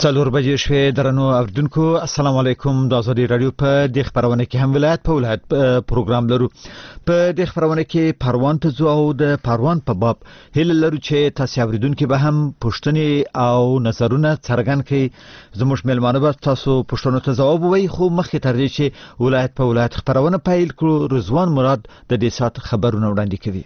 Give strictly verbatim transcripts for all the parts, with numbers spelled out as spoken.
څلور بجې شوې درنو اوریدونکو السلام علیکم د ازادي رادیو په د خبرونه کې هم ولایت په ولایت پروګرام لرو په د خبرونه کې پروان ته ځو او د پروان په باب هله لرو چې تاسو اوریدونکو به هم پوښتنې او نظرونه څرګند کړي زموږ ملمانه به تاسو پوښتنو ته ځواب وایي خو مخکې تر دې چې ولایت په ولایت خبرونه پیل کړو رضوان مراد د دې سات خبرونه وړاندې کوي.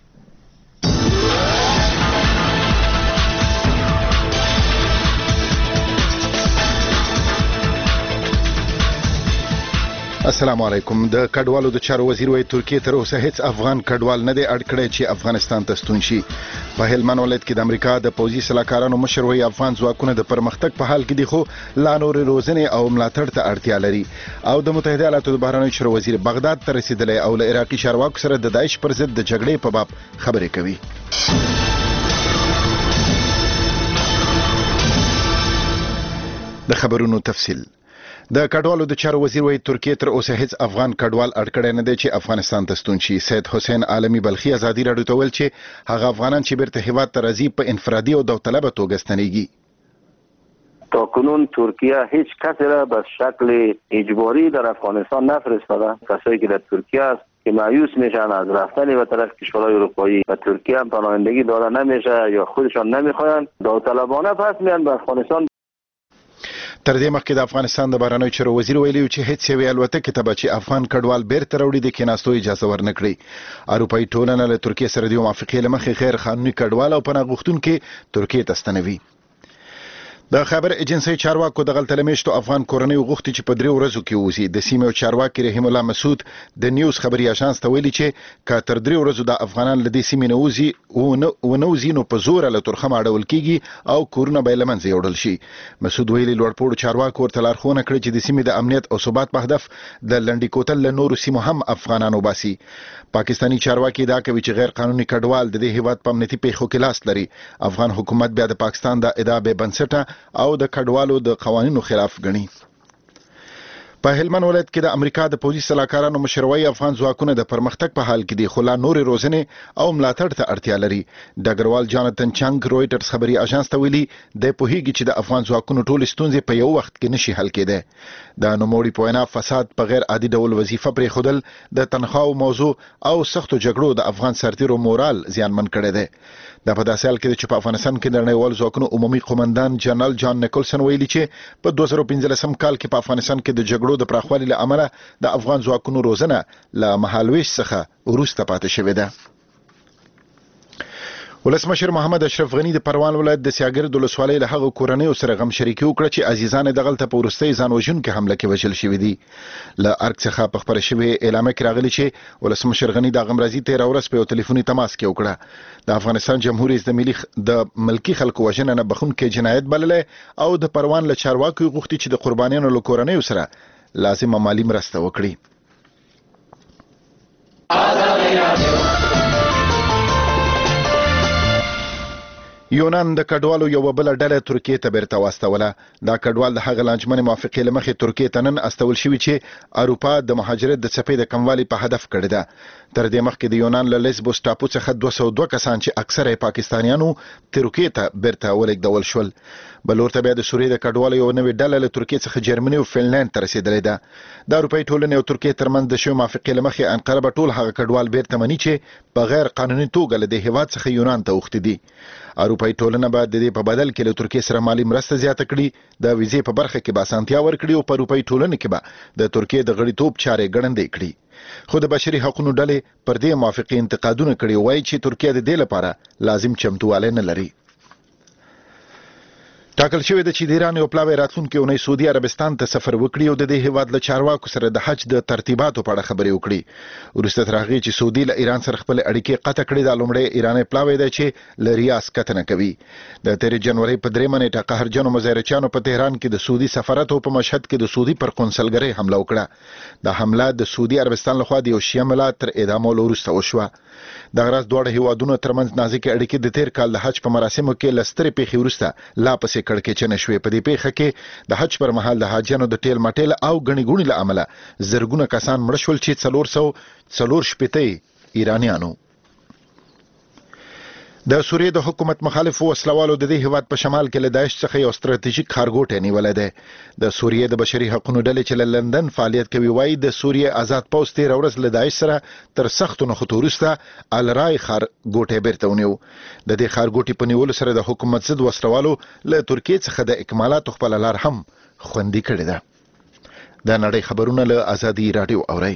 السلام علیکم. د کډوالو د چارو وزیر وایي ترکیه تر اوسه هیڅ افغان کډوال نه دی اډ کړی چې افغانستان ته ستون شي. په هلمند ولایت کې د امریکا د پوځي سلاکارانو مشر وایي افغان ځواکونه د پرمختګ په حال کې دي خو لا نور روزنې او ملاتړ ته اړتیا لري. او د متحده ایالاتو د بهرنیو چارو وزیر بغداد ته رسیدلی او له عراقي چارواکو سره د داعش پر ضد د جګړې په باب خبرې کوي. د خبرونو تفصیل. د کډوالو د چارو وزیر وایي ترکیه تر اوسه هیڅ افغان کډوال اډ کړی نه دی چې افغانستان ته ستون شي. سید حسین عالمي بلخي ازادي راډیو ته ویل چې هغه افغانان چې بیرته هیواد ته راځي په انفرادي او داوطلبه توګه ستنیږي. تا کنون ترکیه هیچ کسی را به شکل اجباری در افغانستان نفرستاده. کسایی که در ترکیه است که مایوس میشن از رفتن به طرف کشورهای اروپایی و ترکیه هم پناهندگی داده نمیشه یا خودشان نمیخواین داوطلبانه پس میان به افغانستان. تر دې مخکې د افغانستان د بهرنیو چارو وزیر ویلي چې هیڅ یوې الوتکې ته به چې افغان کډوال بیرته راوړي د کېناستو اجازه ورنه کړي. اروپایي ټولنه له ترکیې سره د موافقې له مخې غیر قانوني کډوال او پناه غوښتونکي ترکیې ته ستنوي. د خبر ایجنسی چارواکو د غلطه لمیشتو افغان کورنۍ غوښتي چې په درې ورځو کې وځي. د سیمې چارواکي رحیم الله مسعود د نیوز خبري اژانس ته ویلي چې کا تر درې ورځو د افغانان له دې سیمې نه وځي او نه وځي نو په زور له ترخه اړول کیږي او کورونه به له منځه وړل شي. مسعود ویلي لوړپوړو چارواکو ورته لارښوونه کړې چې د سیمې د امنیت او ثبات په هدف د لنډي کوتل له نورو سیمو هم افغانانو باسي. پاکستانی چارواکي دا کوي چې غیر قانوني کډوال د دې هیواد په امنیتي پیښو کې لاس لري. افغان حکومت بیا د پاکستان د ادعا به بنسټه او د کډوالو د قوانینو خلاف ګڼي. په هلمند ولایت کې د امریکا د پوځي سلاکارانو مشر وایي افغان ځواکونه د پرمختګ په حال کې دي خو لا نور روزنې او ملاتړ ته اړتیا لري. ډګروال جانتن چنګ رويټرز خبري اژانس ته ویلي د پوهیږي چې د افغان ځواکونو ټول ستونزې په یو وخت کې نشي حل کېدای. د نوموړي په وینا فساد په غیر عادي ډول وظیفه پرې خودل د تنخواو موضوع او سختو جګړو د افغان سرتیرو مورال زیانمن کړی دی. دا په داسې حال کې چې په افغانستان کې د نړیوال ځواکونو عمومي قومندان جنرال جان نیکولسن ویلي چې په دوه زره پنځلسم کال کې په افغانستان کې د جګړو د پراخوالي له امله د افغان ځواکونو روزنه له مهالویش څخه وروسته پاتې شوې ده. ولسمشر محمد اشرف غنی د پروان ولایت د سیاګرد ولسوالۍ له هغه کورنیو سره غم شریکي وکړه چې عزیزان د غلطه په وروستۍ ځان وژونکې حمله کې وژل شوي دي. له ارګ څخه په خبره شوې اعلامیه کې راغلي چې ولسمشر غنی د غمرازي تیره ورځ په یو ټلیفوني تماس کې وکړه. د افغانستان جمهور رئیس د ملي د ملکی خلکو وژنه نه بخښونکی جنایت بللی او د پروان له چارواکو غوښتي چې د قربانیانو له کورنیو سره لازمه مالي مرسته وکړي. یونان د کډوالو یو بل ډله ترکیه ته بیرته واستوله. دا کډوال د هغه لانجمن موافقې له مخې ترکیه ته نن استول شوي چې اروپا د مهاجرت د څپې د کموالي په هدف کړې ده. تر دې مخکې د یونان له لیسبوس ټاپو څخه دوه سوه دوه کسان چې اکثره پاکستانیانو ترکیه ته بیرته ولېږدول شول. بل ورته بیا د سوریې د کډوالو یو نوې ډله له ترکیې څخه جرمني او فنلند ته رسېدلې ده. د اروپایي ټولنې او ترکیې ترمنځ د شوې موافقې له مخې انقره به ټول هغه کډوال بیرته مني چې په غیر قانوني توګه له دې هیواد څخه یونان ته اوښتي دي. اروپایي ټولنه به د دې په بدل کې له ترکیې سره مالي مرسته زیاته کړي، د ویزې په برخه کې به اسانتیا ورکړي او په اروپایي ټولنه کې به د ترکیې د غړیتوب چارې ګړندۍ کړي. خو د بشري حقوقو ډلې پر دې موافقې انتقادونه کړي، وایي چې ترکیه د دې لپاره لازم چمتووالی نه لري. ټاکل شوې ده چې د ایران یو پلاوی راتلونکې اونۍ سعودي عربستان ته سفر وکړي او د دې هیواد له چارواکو سره د حج د ترتیباتو په اړه خبرې وکړي. وروسته تر هغې چې سعودي له ایران سره خپلې اړیکې قطع کړي، دا لومړی ایرانی پلاوی دی چې له ریاض کتنه کوي. د تېرې جنورۍ په درېیمه نیټه قهرجنو مظاهرچیانو په تهران کې د سعودي سفارت او په مشهد کې د سعودي پر قونسلګرۍ حمله وکړه. دا حمله د سعودي عربستان لخوا د یو شیعه ملت تر اعدامولو وروسته وشوه. دغه راز دواړه هیوادونو ترمنځ نازکې اړیکې د تېر کال د حج په مراسمو کې له سترې پیښې وروسته لا پسې کړکېچنې شوې. په دې پیښه کې د حج پر مهال د حاجیانو د ټیل مټیل او ګڼې ګوڼې له امله زرګونه کسان مړه شول چې څلور سوه څلور شپېته ایرانیانو. د سوریې د حکومت مخالف وسلوالو د دې هیواد په شمال کې له داعش څخه یو ستراتیژیک ښارګوټی نیولې ده. د سوریې د بشري حقوقو ډلې چې له لندن فعالیت کوي وایي د سوریې آزاد پوځ تیر ورځ له داعش سره تر سختو نښتو وروسته الرای ښارګوټی بیرته ونیو. د دې ښارګوټي په نیولو سره د حکومت ضد وسلوالو له ترکیې څخه د اکمالاتو خپل لار هم خوندي کړې ده. د نړۍ خبرونه له آزادي رادیو اورئ.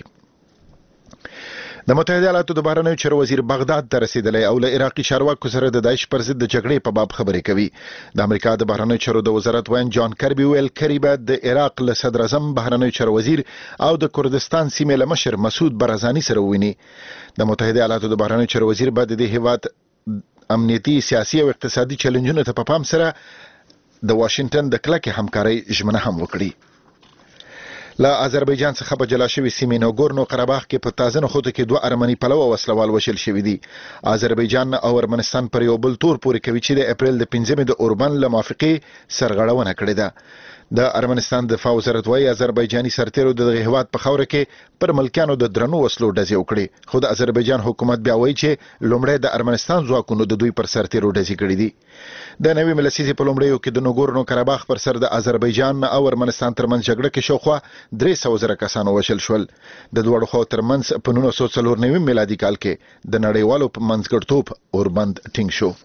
د متحده ایالاتو د بهرنیو چارو وزیر بغداد ته رسیدلی او له عراقي چارواکو سره د داعش پر ضد د جګړې په باب خبرې کوي. د امریکا د بهرنیو چارو د وزارت وین جان کربي ویل کری به د عراق له صدر اعظم بهرنیو چارو وزیر او د کردستان سیمې له مشر مسعود برزاني سره وویني. د متحده ایالاتو د بهرنیو چارو وزیر به د هیواد امنیتي، سیاسي او اقتصادي چیلنجونو ته په پام سره د واشنگټن د کلکې همکارۍ ژمنه هم وکړي. له آذربایجان څخه په جلا شوي سیمې نوګورنو قرهباغ کې په تازه نښتو کې دوه ارمني پلوه وسلوال وژل شوي دي. آذربایجان او ارمنستان پر یو بل تور پورې کوي چې د اپریل د پنځمې د اوربن له موافقې سرغړونه کړې ده. د ارمنستان دفاع وزارت وايي آذربایجاني سرتیرو د دغه هیواد په خاوره کې پر ملکیانو د درنو وسلو ډزې وکړې، خو د آذربایجان حکومت بیا وایي چې لومړی د ارمنستان ځواکونو د دوی پر سرتیرو ډزې کړې دي. د نوې ملسیزې په لومړیو کې د نوګورنو قرهباغ پر سر د آذربایجان او ارمنستان ترمنځ جګړه کې شاوخوا درې سوه زره کسانو وژل شول. د دواړو خواو ترمنځ په نولس سوه څلور نوي میلادي کال کې د نړیوالو په منځګړیتوب اوربند ټینګ شو.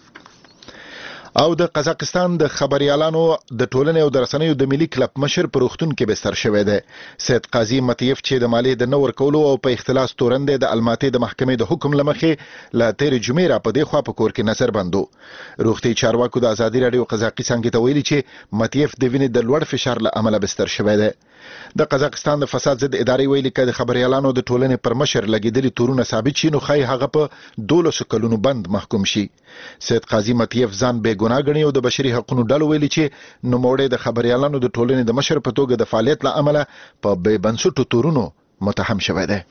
او د قزاقستان د خبريالانو د ټولنې او د رسنیو د ملي کلب مشر پر وختون کې بستر شوی دی. سید قاضي متیف چې د مالی د نور کولو او په اختلاس تورند د الماتې د محکمې د حکم لمخې لا تیر جمعې را په دې خوا په کور کې نظر بندو. روغتي چارواکو د آزادي رادیو قزاقي څنګه ته ویلي چې متیف د وینې د لوړ فشار له امله بستر شوی دی. د قزاقستان د فساد ضد ادارې ویلي چې د خبريالانو د ټولنې پر مشر لګیدلي تورونه ثابت شي نو خای هغه په دولسو کلونو بند محکوم شي. سید قاضي متیف ځان بې ګناه ګڼي او د بشري حقوقو ډلو ویلي چې نوموړی د خبريالانو د ټولنې د مشر په توګه د فعالیت له امله په بې بنسټو تورونو متهم شوی دی.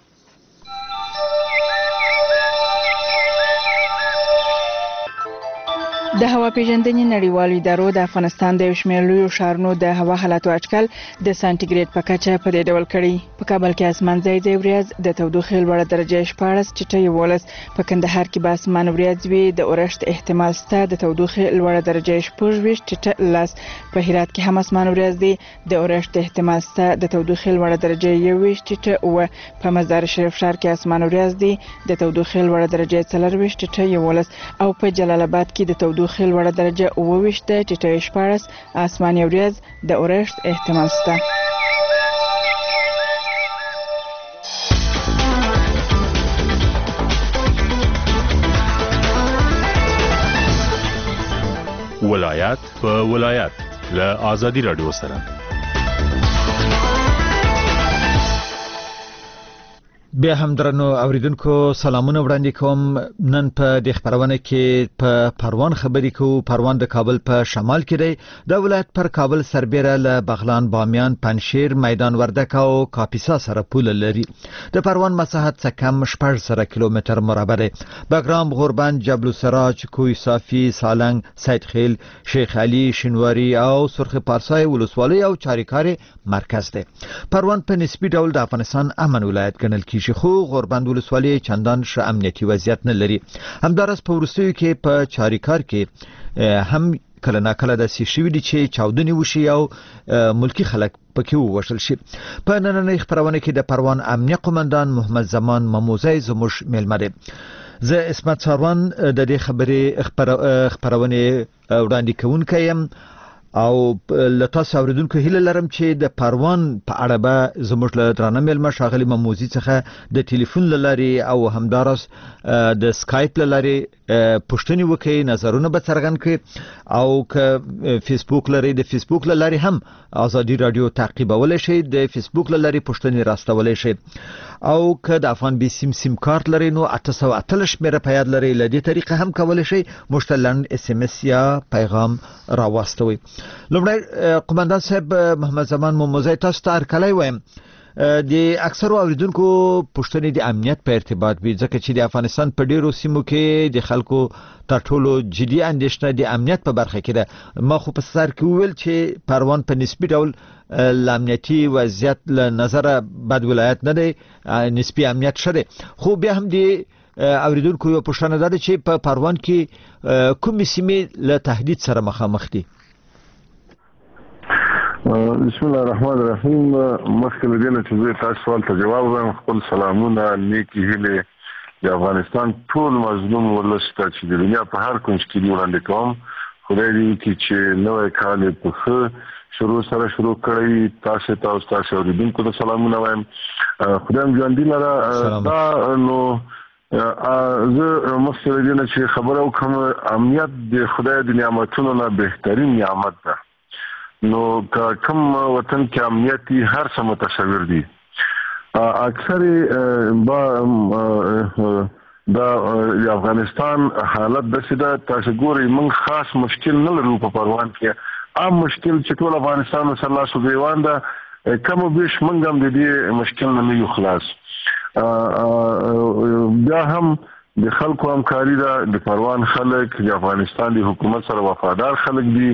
د هوا پیژندنې نړیوالو ادارو د افغانستان د یو شمېر لویو ښارونو د هوا حالاتو اټکل د سانتیګریډ په کچه په دې ډول کړي. په کابل کې اسمان ځای ځای وریځ، د تودوخې لوړه درجه شپاړس، ټیټه یولس. په کندهار کې به اسمان وریځ وي، د اورښت احتمال شته، د تودوخې لوړه درجه شپږ ویشت، ټیټه لس. په هرات کې هم اسمان وریځ دی، د اورښت احتمال شته، د تودوخې لوړه درجه یو ویشت، ټیټه اوه. په مزار شریف ښار کې اسمان وریځ دی، د تودوخې لوړه درجه څلور ویشت، ټیټه یولس. او په جلال آباد کې د تودوخې خل وړه درجه اوه ویشت، ټیټه شپاړس، اسماني وریځ، د اورښت احتمال شته. ولایت په ولایت له آزادي رادیو سره. بیا هم درنو اوریدونکو سلامونه وړاندې کوم. نن په د خبرونه کې په پروان خبرې کوو. پروان د کابل په شمال کې دی. د ولایت پر کابل سربېره له بغلان، بامیان، پنشیر، میدان وردک او کاپیسا سره پوله لري. د پروان مساحت څخه کم شپږ سوه کیلومتر مربع دی. بګرام، غوربند، جبل السراج، کوی صافي، سالنګ، سید خیل، شیخ علي، شینواری او سرخ پارسای ولسوالۍ او چاریکار مرکز دی. پروان په نسبی ډول د افغانستان امن ولایت ګڼل کیږي، خو غوربند ولسوالۍ چندان ښه امنیتي وضعیت نه لري. همدارس په وروستیو کې په چاریکار کې هم کله ناکله داسې شوي دي چې چاودنې وشي او ملکی خلک پکې ووژل شي. په نننۍ خبرونه کې د پروان امنیه قومندان محمد زمان مموزی زموږ میلمه دی. زه اسمت ساروان د دې خبرې خبرونه وړاندې کوونکی یم او له تاسو اوریدونکو هیله لرم چې د پروان په اړه به زموږ له درانه میلمه ښاغلي مموزي څخه د ټلیفون له لارې او همدارس د سکایپ له لارې پوښتنې وکړي، نظرونه به څرګند کړي. او که فیسبوک لري د فیسبوک له لارې هم آزادي رادیو تعقیبولی شي، د فیسبوک له لارې پوښتنې راستولی شي. او که د افغان بي سیم سیم کارت لري نو اته سوه اتلس شمېره په یاد لري، له دې طریقه هم کولی شي موږ ته لنډ اس ام اس یا پیغام راواستوي. لومړی قومندان صاحب محمد زمان مموزی، تاسو ته هرکلی وایم. د اکثرو اوریدونکو پوښتنې د امنیت په ارتباط وي، ځکه چې د افغانستان په ډیرو سیمو کې د خلکو تر ټولو جدي اندېښنه د امنیت په برخه کې ده. ما خو په سر کې وویل چې پروان په نسبي ډول له امنیتي وضعیت له نظره بد ولایت نه دی، نسبي امنیت ښه دی، خو بیا هم د اوریدونکو یو پوښتنه ده چې په پروان کې کومې سیمې له تهدید سره مخامخ دي؟ بسم الله الرحمن الرحیم. مخکې له دې نه چې زه تاسو سوال ته جواب وایم، خپل سلامونه نیکی هیلې د افغانستان ټول مظلوم ولس ته چې د دنیا په هر کونج کې دی وړاندې کوم. خدای دې وکړي چې نوی کال یې په ښه شروع سره شروع کړی. تاسو ته او تاسو اوریدونکو ته سلامونه وایم. خدای هم ژوندي لره. دا نو زه مخکې له دې نه چې خبره وکړم، امنیت د خدای د نعمتونو نه بهترین نعمت ده. نو کوم وطن کې امنیت هر څه متصور دي. اکثر با د افغانستان حالت داسې ده، تاسو ګورئ موږ خاص مشکل نه لرو په پروان کې. عام مشکل چې ټول افغانستان سره لاس او ګریوان ده، کم او بیش موږ هم د دې مشکل نه یو خلاص. بیا هم د خلکو همکاري ده. د پروان خلک د افغانستان د حکومت سره وفادار خلک دي،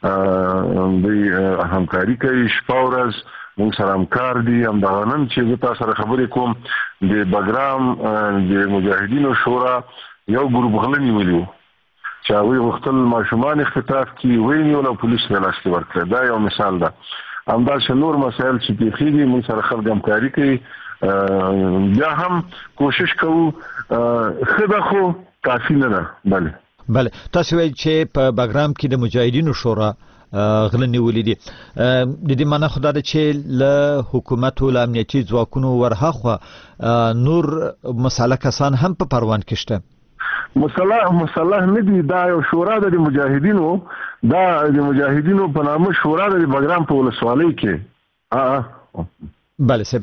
د همکاري کوي شپه ورځ، موږ سره همکار دي. همدغه نن چې زه تاسو سره خبرې کوم، د بګرام د مجاهدینو شورا یو ګروپ غله نیولي وو چې هغوی غوښتل ماشومان اختطاف کړي، ویې نیول او پولیس یې لاس کې ورکړه. دا یو مثال ده. همداسې نور مسایل چې پېښېږي، موږ سره خلک همکاري کوي. بیا هم کوشش کوو، ښه ده خو کافي نه ده. بله بله تاسو وایئ چې په بګرام کې د مجاهدینو شورا غله نیولې دي. د دې معنی خو دا ده چې له حکومت او له امنیتي ځواکونو ورهاخوا نور مسلح کسان هم په پروان کې شته. مسلح مسلح نه دي، دا یو شورا ده د مجاهدینو. دا د مجاهدینو په نامه شورا ده د بګرام په ولسوالۍ کې. بله صاحب،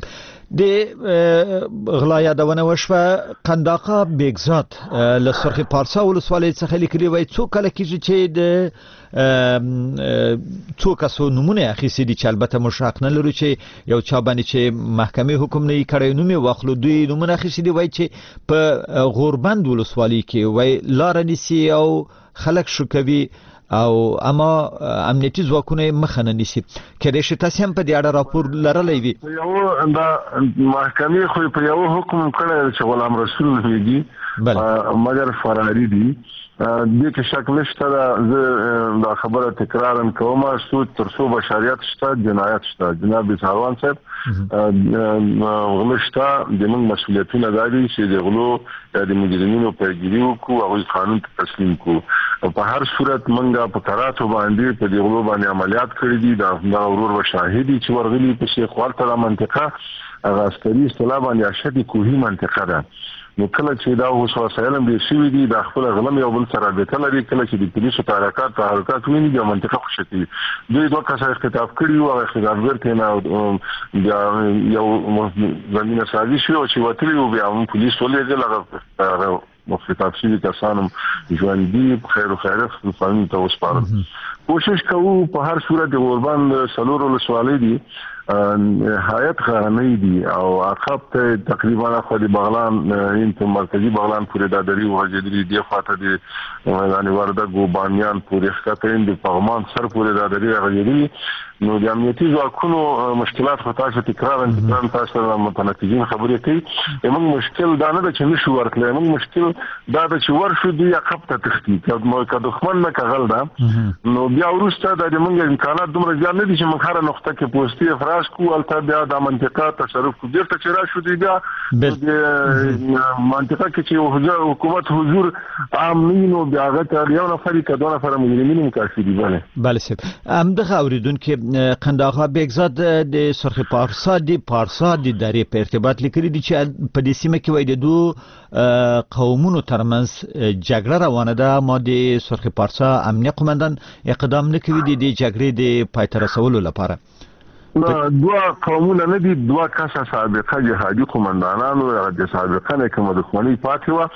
د غلا یادونه وشوه. قنداقه بیگزاد له سرخ پارسا ولسوالۍ څخه لیکلي وای څو کله کېږي چې د څو کسو نمونه اخیستي دي، چې البته موږ حق نه لرو چې یو چا باندې چې محکمې حکم نه یې کړی نوم یې واخلو. دوی نمونه اخیستي دي، وایي چې په غوربند ولسوالۍ کې وایي لاره نیسي او خلک شو کوي او اما امنیتي ځواکونه مخه نه نیسي. کېدای شي تاسو هم په دې اړه راپور لرلی وي. یو دا محکمې خو په یو حکم کړی چې غلام رسول نومیږي، مګر فراري دي. دې کې شک نشته. زه دا خبره تکرارا کوم، تر څو بشریت شته جنایت شته. جناب ساروان صاحب غلو شته، د موږ مسؤلیتونه دا دي چې د غلو د مجرمینو پیګیري وکړو، هغوی قانون ته تسلیم کړو. په هر صورت موږ په کراتو باندې په دې غلو باندې عملیات کړي دي. دا ورور و شاهدي چې ورغلي په شیخ والته د منطقه هغه عسکري اصطلاح باندې اشد کوهي منطقه ده. نو کله چې دا اوس وسایل هم ډېر شوي دي، دا خپله غلم یو بل سره رابطه لري. کله چې د پولیسو تحرکات تحرکات ویني، بیا منطقه خوشي کوي. دوی دوه کسه اختطاف کړي وو، هغه اختطافګر ته نه بیا یو زمینه سازي شوې وه چې وتلي وو، بیا هم پولیس ولېږل. هغه اختطاف شوي کسان هم ژوندي په خیر و خیریت قانون ته وسپارل. کوشش کوو په هر صورت. د غوربند څلور ولسوالۍ دي، حیات غرنۍ دي او عقب ته تقریبا خو د بغلان انته مرکزی بغلان پورې د دری وهجدري دی خاطر د میدان وردګ او بانیان پورې ښکته د پغمان سر پورې د دری غوړي. نو د امنیتي ځواکونو مشکلات خو تاسو تکرار تکرار تاسو سره متناقضین خبرې کوي. موږ مشکل دا نه ده چې نشو ورتلای، موږ مشکل دا ده چې ورشو دی عقب ته تختی که دښمن نه کغل ده. نو بیا وروسته د موږ امکانات دومره زیات نه دي چې موږ هر نقطه کې پوسټي افراز کو البته بیا د منطقه تصرف کو. بیرته چې راشو دی بیا د منطقه کې چې حکومت حضور عام نه نو بیا هغه یو نفر کې دوه نفر مجرمین مکافي دي. بله بله صاحب، همدغه اوریدونکو قنداقه بیگزاد د سرخ پارسا د پارسا د درې په ارتباط لیکلي دي چې په دې سیمه کې وایي د دوه قومونو ترمنځ جګړه روانه ده، اما د سرخ پارسا امنیه قومندان اقدام نه کوي د دې جګړې د پای ته رسولو لپاره. دوه قومونه نه دي، دوه کسه سابقه جهادي قومندانانو د سابقه نه کومه دښمنۍ پاتې وه.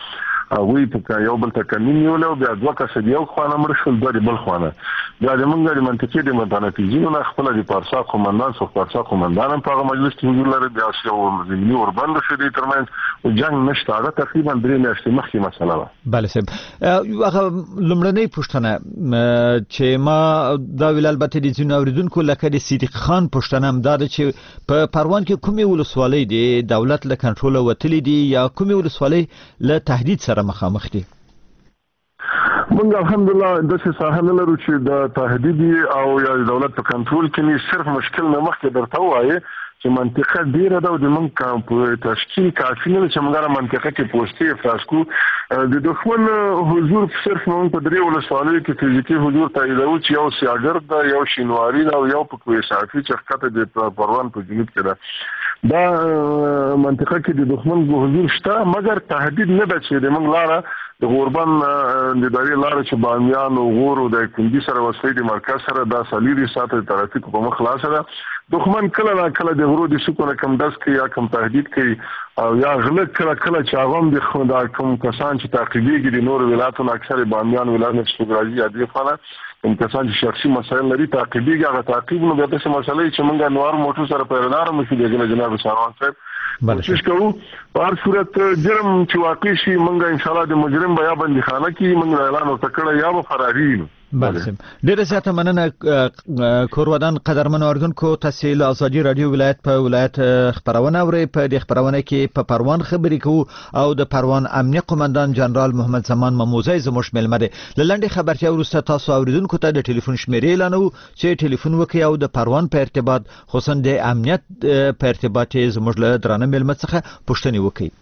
هغه په یو بل ته کمین یو له بیا دوه کس دی یو خوانه مړ شول دوه بل خوانه بیا د موږ د منطقې د متنفذینو نه خپل د پارسا قومندان څو پارسا قومندان په مجلس کې حضور لري بیا یو زمینی اوربند شو د ترمنځ او جنگ نشته هغه تقریبا درې میاشتې مخکې مسله ده بله صاحب هغه لومړنۍ پوښتنه چې ما دا ویل البته د ځینو اوریدونکو لکه د صدیق خان پوښتنه هم دا ده چې په پروان کې کومې ولسوالۍ دي دولت له کنټروله وتلې دي یا کومې ولسوالۍ له تهدید سره مخامخ دي موږ الحمدلله د څه ساحل لرو چې د تهدید او یا دولت په کنټرول کې نه صرف مشکل نه مخکې درته وایي چې منطقه ډیره ده او د موږ کام په تشکیل کافي نه چې موږ منطقه کې پوسټي افراز کو د دښمن حضور صرف موږ په درې ولسوالیو کې فزیکی حضور تاییدو چې یو سیاګر ده یو شینواری ده او یو په کوی صافي چې خطه د پروان په جنوب کې ده دا منطقه کې د دښمن حضور شته مګر تهدید نه ده چې د موږ لاره د غوربن د داري لاره چې بامیان او غور او د کندي سره وسوي د مرکز سره د سالیری ساته ترافیک په مخ خلاص ده دښمن کله نا کله د غرو د سکونه کم داس کوي یا کم تهدید کوي او یا غلط کله کله چې هغه د خدا کوم کسان چې تعقیبېږي د نور ولایتونو اکثر بامیان ولایت سوګراجي یادې فعال کوم کسان چې شخصي مسایل لري تعقیبېږي هغه تعقیب نو د څه مسلې چې موږ نوار موټر سره پیردار مو شو د جناب ساروان صاحب کوشش کوو په هر صورت جرم چې واقع شي موږ ان شاء الله د مجرم بیا بندي خانه کې موږ اعلان وکړو یا به فراري بله ډیره زیاته مننه کورودان قدرمن اردوونکو تاسو له ازادي رادیو ولایت په ولایت خبرونه اوري په دې خبرونه کې په پروان خبرې کوو او د پروان امنیه قومندان جنرال محمد زمان مموزی زموږ ملمه دي لنډه خبرتیا ورسته تاسو اوریدونکو ته د ټلیفون شمیرې اعلانو چې ټلیفون وکي او د پروان په ارتباط خصوصا د امنیت په ارتباط زموږ له درانه ملمه څخه پوښتنه وکي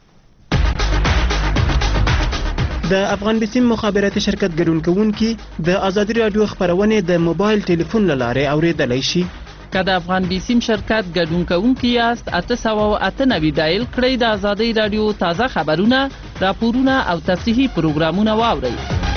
د افغان بسیم مخابراتي شرکت ګډون کوونکي د ازادي رادیو خبرونه د موبایل ټلیفون لاره اوریدلای شي که د افغان بسیم شرکت ګډون کوونکي یاست اته سوه او اته نوي دایل کړئ د ازادي رادیو تازه خبرونه راپورونه او تفصیلي پروګرامونه واورئ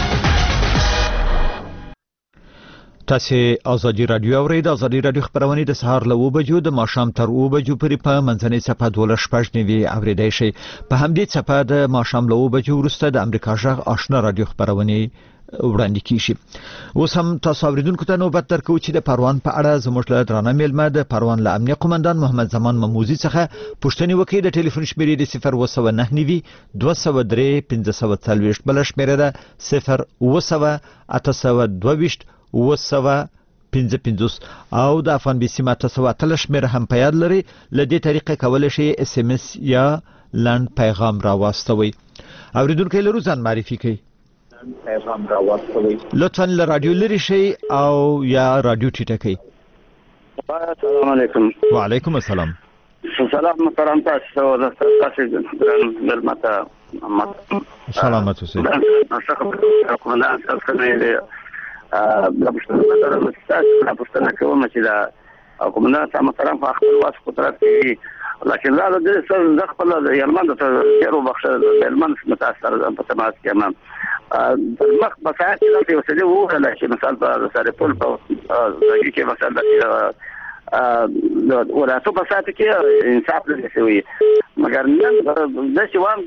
تاسو ازادي رادیو اورئ د ازادي رادیو خبرونه د سهار له اوه بجو د ماښام تر اوه بجو پورې په منځنۍ صفحه دوله شپږ نوي اوریدای شئ په همدې صفحه د ماښام له اوه بجو وروسته د امریکا غږ آشنا رادیو خبرونه وړاندې کیږي اوس هم تاسو اوریدونکو ته نوبت درکو چې د پروان په اړه زموږ له درانه میلمه د پروان له امنیه قومندان محمد زمان مموزی څخه پوښتنه وکړي د ټلیفون شمیرې د صفر اوه سوه نهه نوي دوه سوه درې پنځه سوه څلوېښت بله شمیره ده صفر اوه سوه اته سوه دوه ویشت اوه سوه پنځه پنځوس او د افغان بسیم اته سوه اتلس شمیره هم په یاد لري له دې طریقې کولی شئ اس ام اس یا لنډ پیغام راواستوئ اوریدونکي لرو ځان معرفي کوي پیغام راواستوئ لطفا له رادیو لرې شئ او یا رادیو ټیټه کړئ السلام علیکم وعلیکم السلام سلام محترم تاسو تاسو ګران ملمته سلامت اوسئ قومندان تاسو نه د پښتنو د پښتنو کوم چې دا قومندان سم محترم په خپل واس قدرت کې لکه دا د څه خپل د یلمن د ډیرو بخښه د یلمن متاثر په تماس کې امام د مخ بسات چې یو څه دی وره چې مثلا په سره پول په ځای کې مثلا د وراتو بسات کې انصاف لري شوی مګر نن د شوام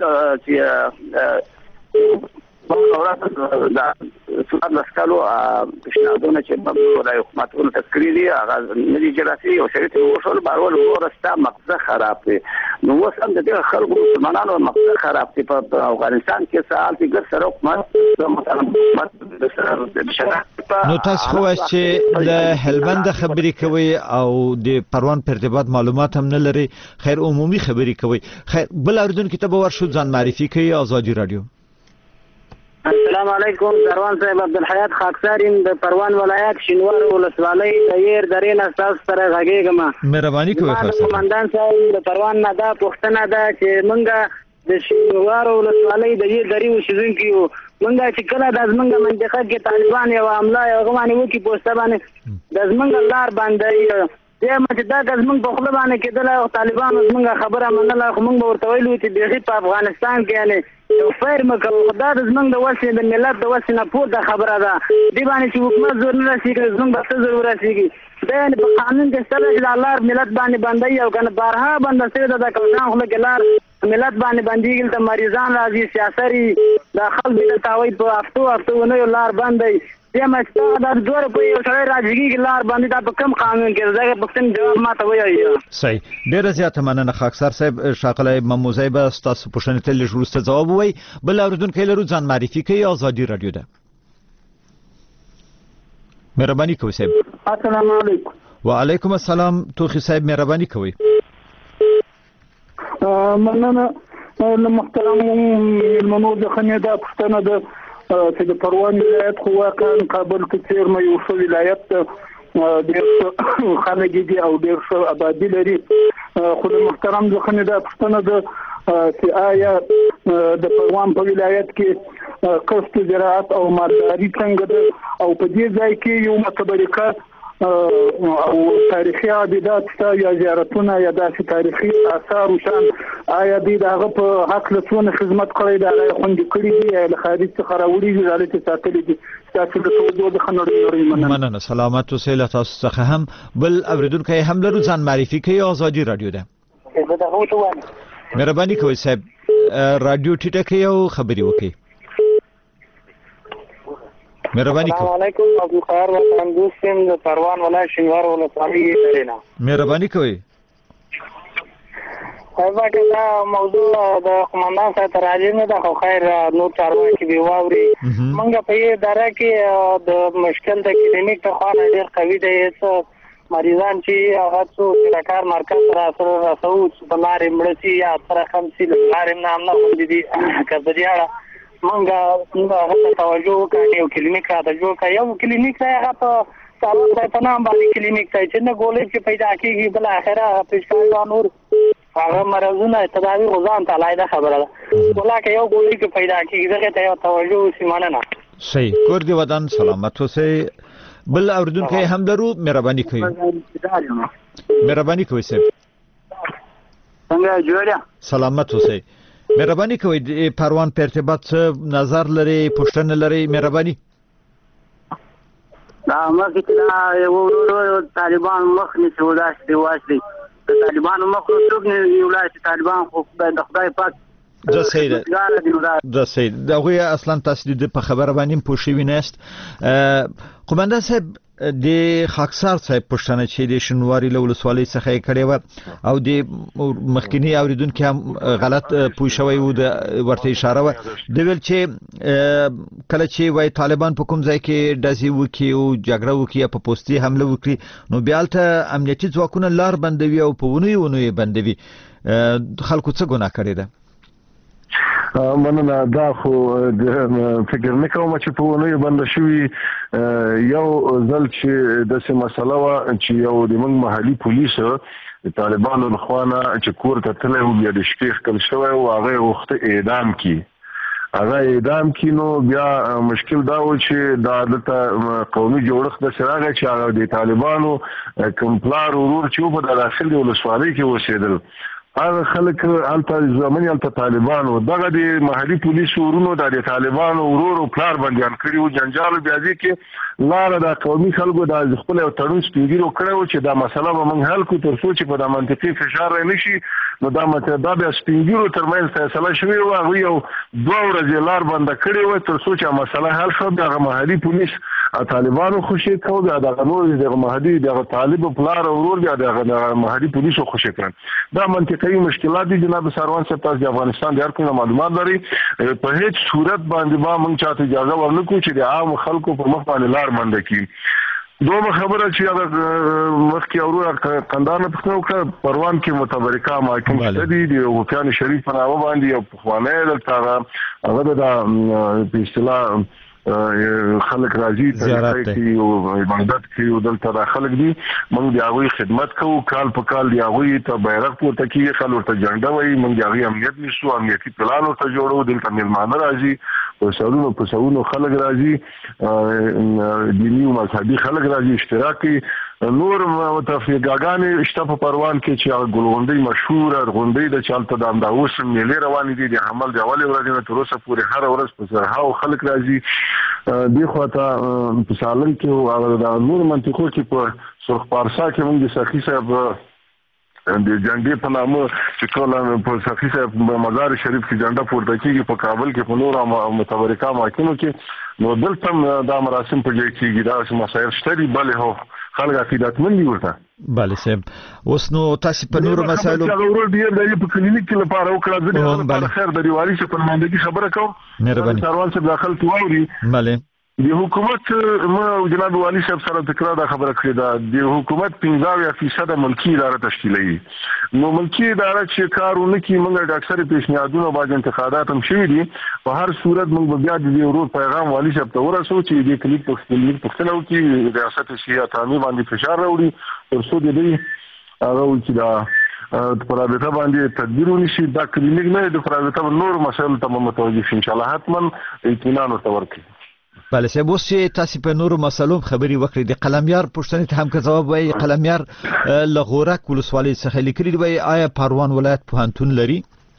چې په اورات دا سواد لسکالو پیشنهادونه چې په د حکومتونو تکریری هغه ندي جراسي او شریعت وصول بارول ورستا مقصد خراب دي نو وسم د دې خلکو مسلمانانو مقصد خراب دي په افغانستان کې سال کې ګر سره حکومت نو تاسو خو چې د هلبند خبرې کوي او د پروان په ارتباط معلومات هم نه لري خیر عمومي خبرې کوي خیر بل اردن کې ته ورشو ځان معرفي کوي ازادي رادیو السلام علیکم دروان صاحب عبدالحیات خاکسارین د پروان ولایت شینوار ولسوالۍ د ير درې نه تاسو سره غږیږم مهرباني کوئ خاص قومندان صاحب د پروان نه دا پوښتنه ده چې مونږ د شینوار ولسوالۍ د ير درې وشزونکو مونږ چې کله د زمونږ منطقه کې طالبان یو عمله یو غواني وکي پوسټ باندې د زمونږ لار باندې یا مته دا د زمونږ په خپل باندې کېدل او طالبان زمونږ خبره منله خو مونږ ورته ویلو چې دغه په افغانستان کې یعنی یو فیر مکو دا د زمونږ د وسې د ملت د وسې نه پوره خبره ده دی باندې چې حکومت زور نه رسیږي زمونږ به ضرور رسیږي دا په قانون کې ستل چې د لار ملت باندې باندې او کنه بارها باندې سره د کلان خو کې لار ملت باندې باندې ته مریضان راځي سیاسري د خلک د تاوي په هفتو هفتو نه لار باندې بیا مسته د دوه په یو سره راځي لار باندې دا په کم قانون کې زګه پښتون جواب ماته وایي. صحیح ډیره زیاته مننه خاکسار صاحب. شاقله مموزای به تاسو پوښتنه تل جوړسته جواب وای. بل اوردونکو لرو ځان معرفي کوي آزادي رادیو ده. مهرباني کوئ صاحب. السلام علیکم. وعلیکم السلام توخی صاحب مهرباني کوئ. مننه محترم المنو د خنه د پښتنه د چې د پروان ولایت خو واقعا کابل کې چیرمه یو څو ولایت ډېر خلک دي او ډېر څو آبادی لري. خو د محترم د خنه د پښتنه د چې آیا د پروان په ولایت کې کسب زراعت او مالداري څنګه ده او په دې ځای کې یو متبرکات او تاریخي عبادت یا زیارتونه یا داسې تاریخي آثار وشان آیا دې دغه په حق له څونه خدمت کړی دا خوندې کړی دی له خارج څخه راوړي دي حالت ساتلې دي تاسو د توجه د خنړې مننه. مننه سلامت اوسئ له تاسو څخه هم. بل اوریدونکو هم لرو ځان معرفي کوي آزادي رادیو ده. مهرباني کوئ صاحب رادیو ټیټه کوي او خبري وکړي. مهرباني کوئ. السلام علیکم عبدالقاهر وطن دوستم د پروان ولایت شینوار ولسوالۍ درینه. مهرباني کوئ. هغه دا موضوع د قومندان صاحب راځي نه د خیر نور چارواکي به واوري. منګه په دې اداره کې د مشکل د کلینیک ته خو ډېر قوي دی چې مریضان چې هغه څو د کار مرکز سره سره راسو په لارې مړسي یا تر خمسي لارې نام نه خوندي دي کبدیاړه منګه هغه توجه وکړي او کلینیک را د جوړ کړي یو کلینیک هغه په سالون په نام باندې کلینیک ته چې نه ګولې چې پیدا کیږي بل اخره پېښکای نور هغه مرزونه تداوی غوځان ته لایده خبره ده ولکه یو ګولې چې پیدا کیږي دغه ته یو توجه وسیمانه نه. صحیح کور دی ودان سلامت اوسئ. بل اوردونکو هم درو مهرباني کوئ. مهرباني کوئ صاحب. څنګه جوړه سلامت اوسئ. مهرباني کوئ د پروان په ارتباط نظر لري پوښتنه لري مهرباني. دا مخکې چې یو طالبان مخ نه شو داسې دی واسي د طالبانو مخ څوک نه یو لاسي طالبان خو د خدای پاک دا صحیح ده دا صحیح دا غوی اصلا تاسو د په خبره باندې پوښی ویناست. قومندان صاحب د خاکسار صاحب پښتنه چې د شنواري له ولسوالۍ څخه یې کړې و او د مخکینی اوریدونکو هم غلط پوه شوی و د ورته اشاره و د ویل چې کله چې وای طالبان په کوم ځای کې داسې وکي او جګړه وکي په پوسټي حمله وکړي نو بیا ته امنیتي ځواکونه لار بندوي او په ونوي ونوي بندوي خلکو څه ګناه کړی ده. مننه دا خو فکر نه کوم چې په ونه بند شوی یو ځل چې د څه مسله وا چې یو د موږ محلي پولیس طالبانو لخوانه چې کور ته تللی و بیا د شپې ښکل شوی و هغه وخت اعدام کی هغه اعدام کی نو بیا مشکل دا و چې دا دلته قومي جوړښت د سراغه چې هغه د طالبانو کمپلار ورور چې په داخل د ولسوالۍ کې اوسېدل هغه خلک الته زمونږ الته طالبانو دغه د محلي پولیسو ورونو د طالبانو ورور او پلار باندې انکړي او جنجال بیا دي کې لار د قومي خلکو د خپل او تړون سپیډیرو کړو چې دا مسله به موږ حل کو تر څو چې په د منطقي فشار نشي نو دا مته دا بیا سپیډیرو ترمنځ فیصله شوی او هغه یو دوه ورځې لار بند کړی و تر څو چې مسله حل شو د محلي پولیس طالبانو خوشی کو بیا د نور د محلي د طالب پلار ورور بیا د محلي پولیسو خوشی کړ دا منطقي مشکلات دي جناب سروان صاحب تاسو د افغانستان د هر کومه معلومات لري په هیڅ صورت باندې با موږ چاته اجازه ورنکو چې د عام خلکو په مخ باندې لار بند کړي. دوه خبره چې هغه مخکې اورو قندان په وکړه پروان کې متبرکه محکمه دي د وکیل شریف په نامه باندې یو خوانه دلته هغه د په اصطلاح خلک راځي ته او عبادت کوي او دلته د خلک دي موږ د هغوی خدمت کوو کال په کال د هغوی ته بیرغ پورته کیږي خلک ورته جنډه وایي موږ د هغوی امنیت نیسو امنیتي پلان ورته جوړو دلته میلمانه راځي په سلونو په سلونو خلک راځي دیني او مذهبي خلک راځي اشتراک کوي نور متفقاګانې شته په پروان کې چې ګلغونډۍ مشهوره غونډۍ د چالتو د امداوس میلې روانې دي د حمل د اولې ورځې نه تر اوسه پورې هر ورځ په زرهاو خلک راځي دی خو ته په سالن کې او د نور منطقو کې په سرخ پارسا کې موږ د سخی صاحب د جنډې په نامه چې کله په سخی صاحب مزار شریف کې جنډه پورته کیږي په کابل کې په نور متبرکه اماکنو کې نو دلته دا مراسم په ځای کېږي دا مسایل شته دي بلې هو خلک عقیدتمن دي ورته بله صاحب اوس نو تاسو په نورو مسایلو هغه ورور ډیر دی په کلینیک کې لپاره وکړه ځکه په خیر د دیوالي څخه په نمائندګي خبره کوم مهرباني سروان صاحب داخل تووري بله د حکومت ما جناب والی صاحب سره تکرار دا خبره کړې ده د حکومت پنځه فیصد ملکی اداره تشکیلوي نو ملکی اداره چې کارونه کوي موږ د اکثر پیشنهادونو باندې انتقادات هم شوي دي په هر صورت موږ بیا د دې ورور پیغام والی صاحب ته ورسو چې د کلیک په کلیک پښتنو کې ریاست شیعه تامین باندې فشار راوړي ترڅو د دې هغه چې دا پرابطه باندې تدبیر ونشي دا کلینیک نه د پرابطه نور مسایل ته متوجه شي ان شاء الله حتما اطمینان ورته ورکړي بله صاحب اوس چې تاسو په نورو مسلو خبري وکړئ د قلمیار پښتنې ته هم که جواب وایي قلمیار له غورک ولسوالۍ څخه لیکلي دی آیا پروان ولایت پوهنتون لري؟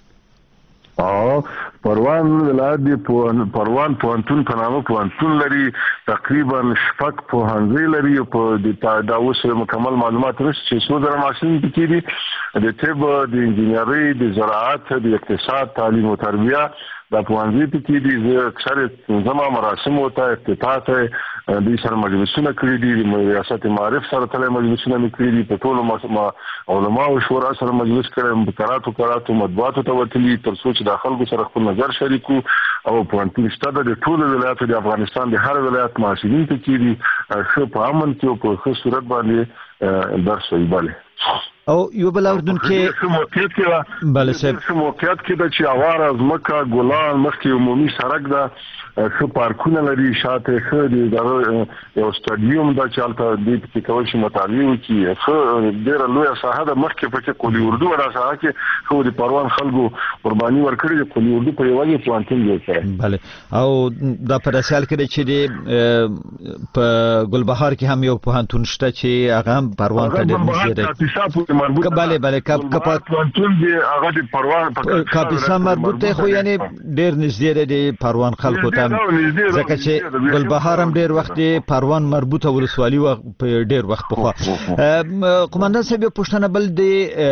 اه پروان ولایت دی پروان پوهنتون په نامه پوهنتون لري تقریبا شپږ پوهنځي لري په دا اوس مکمل معلومات نشته چې څو زره محصلین پکې دي د طب د انجینرۍ د زراعت د اقتصاد تعلیم او تربیه دا پوهنځي پکې دي زه اکثر زما مراسم او ته افتتاح ته د سره مجلسونه کړی دي د ریاست معارف سره تل مجلسونه کړی دي په ټولو علماء او شورا سره مجلس کړم په قراتو قراتو مطبوعاتو ته وتلی تر څو چې داخل کو سره خپل نظر شریکو او پوهنتون ستاده د ټولو ولایتو د افغانستان د هر ولایت محصلین پکې دي ښه په امن کې او په ښه صورت باندې درس ویباله او یو بل اردن کې موقعیت کې بله صاحب موقعیت کې د چې اواره ځمکه ګلان مخکې عمومي سړک ده ښه پارکونه لري شاته ښه د یو سټاډیوم دا چې هلته دوی پکې کولی شي مطالعې وکړي ښه ډېره لویه ساحه ده مخکې پکې قلي اردو ولا ساحه کې ښه د پروان خلکو قرباني ورکړې د قلي اردو په یوازې پوهنتون جوړ کړی بله او دا په داسې حال کې دی چې د په ګلبهار کې هم یو پوهنتون شته چې هغه هم پروان ته ډېر نږدې دی بله بله پوهنتون دی هغه د پروان کاپیسا مربوط دی خو یعنی ډېر نږدې دی د پروان خلکو ته ځکه چې ګلبهار هم ډېر وخت دی پروان مربوطه ولسوالي په ډېر وخت پخوا قومندان صاحب یو پوښتنه بل دی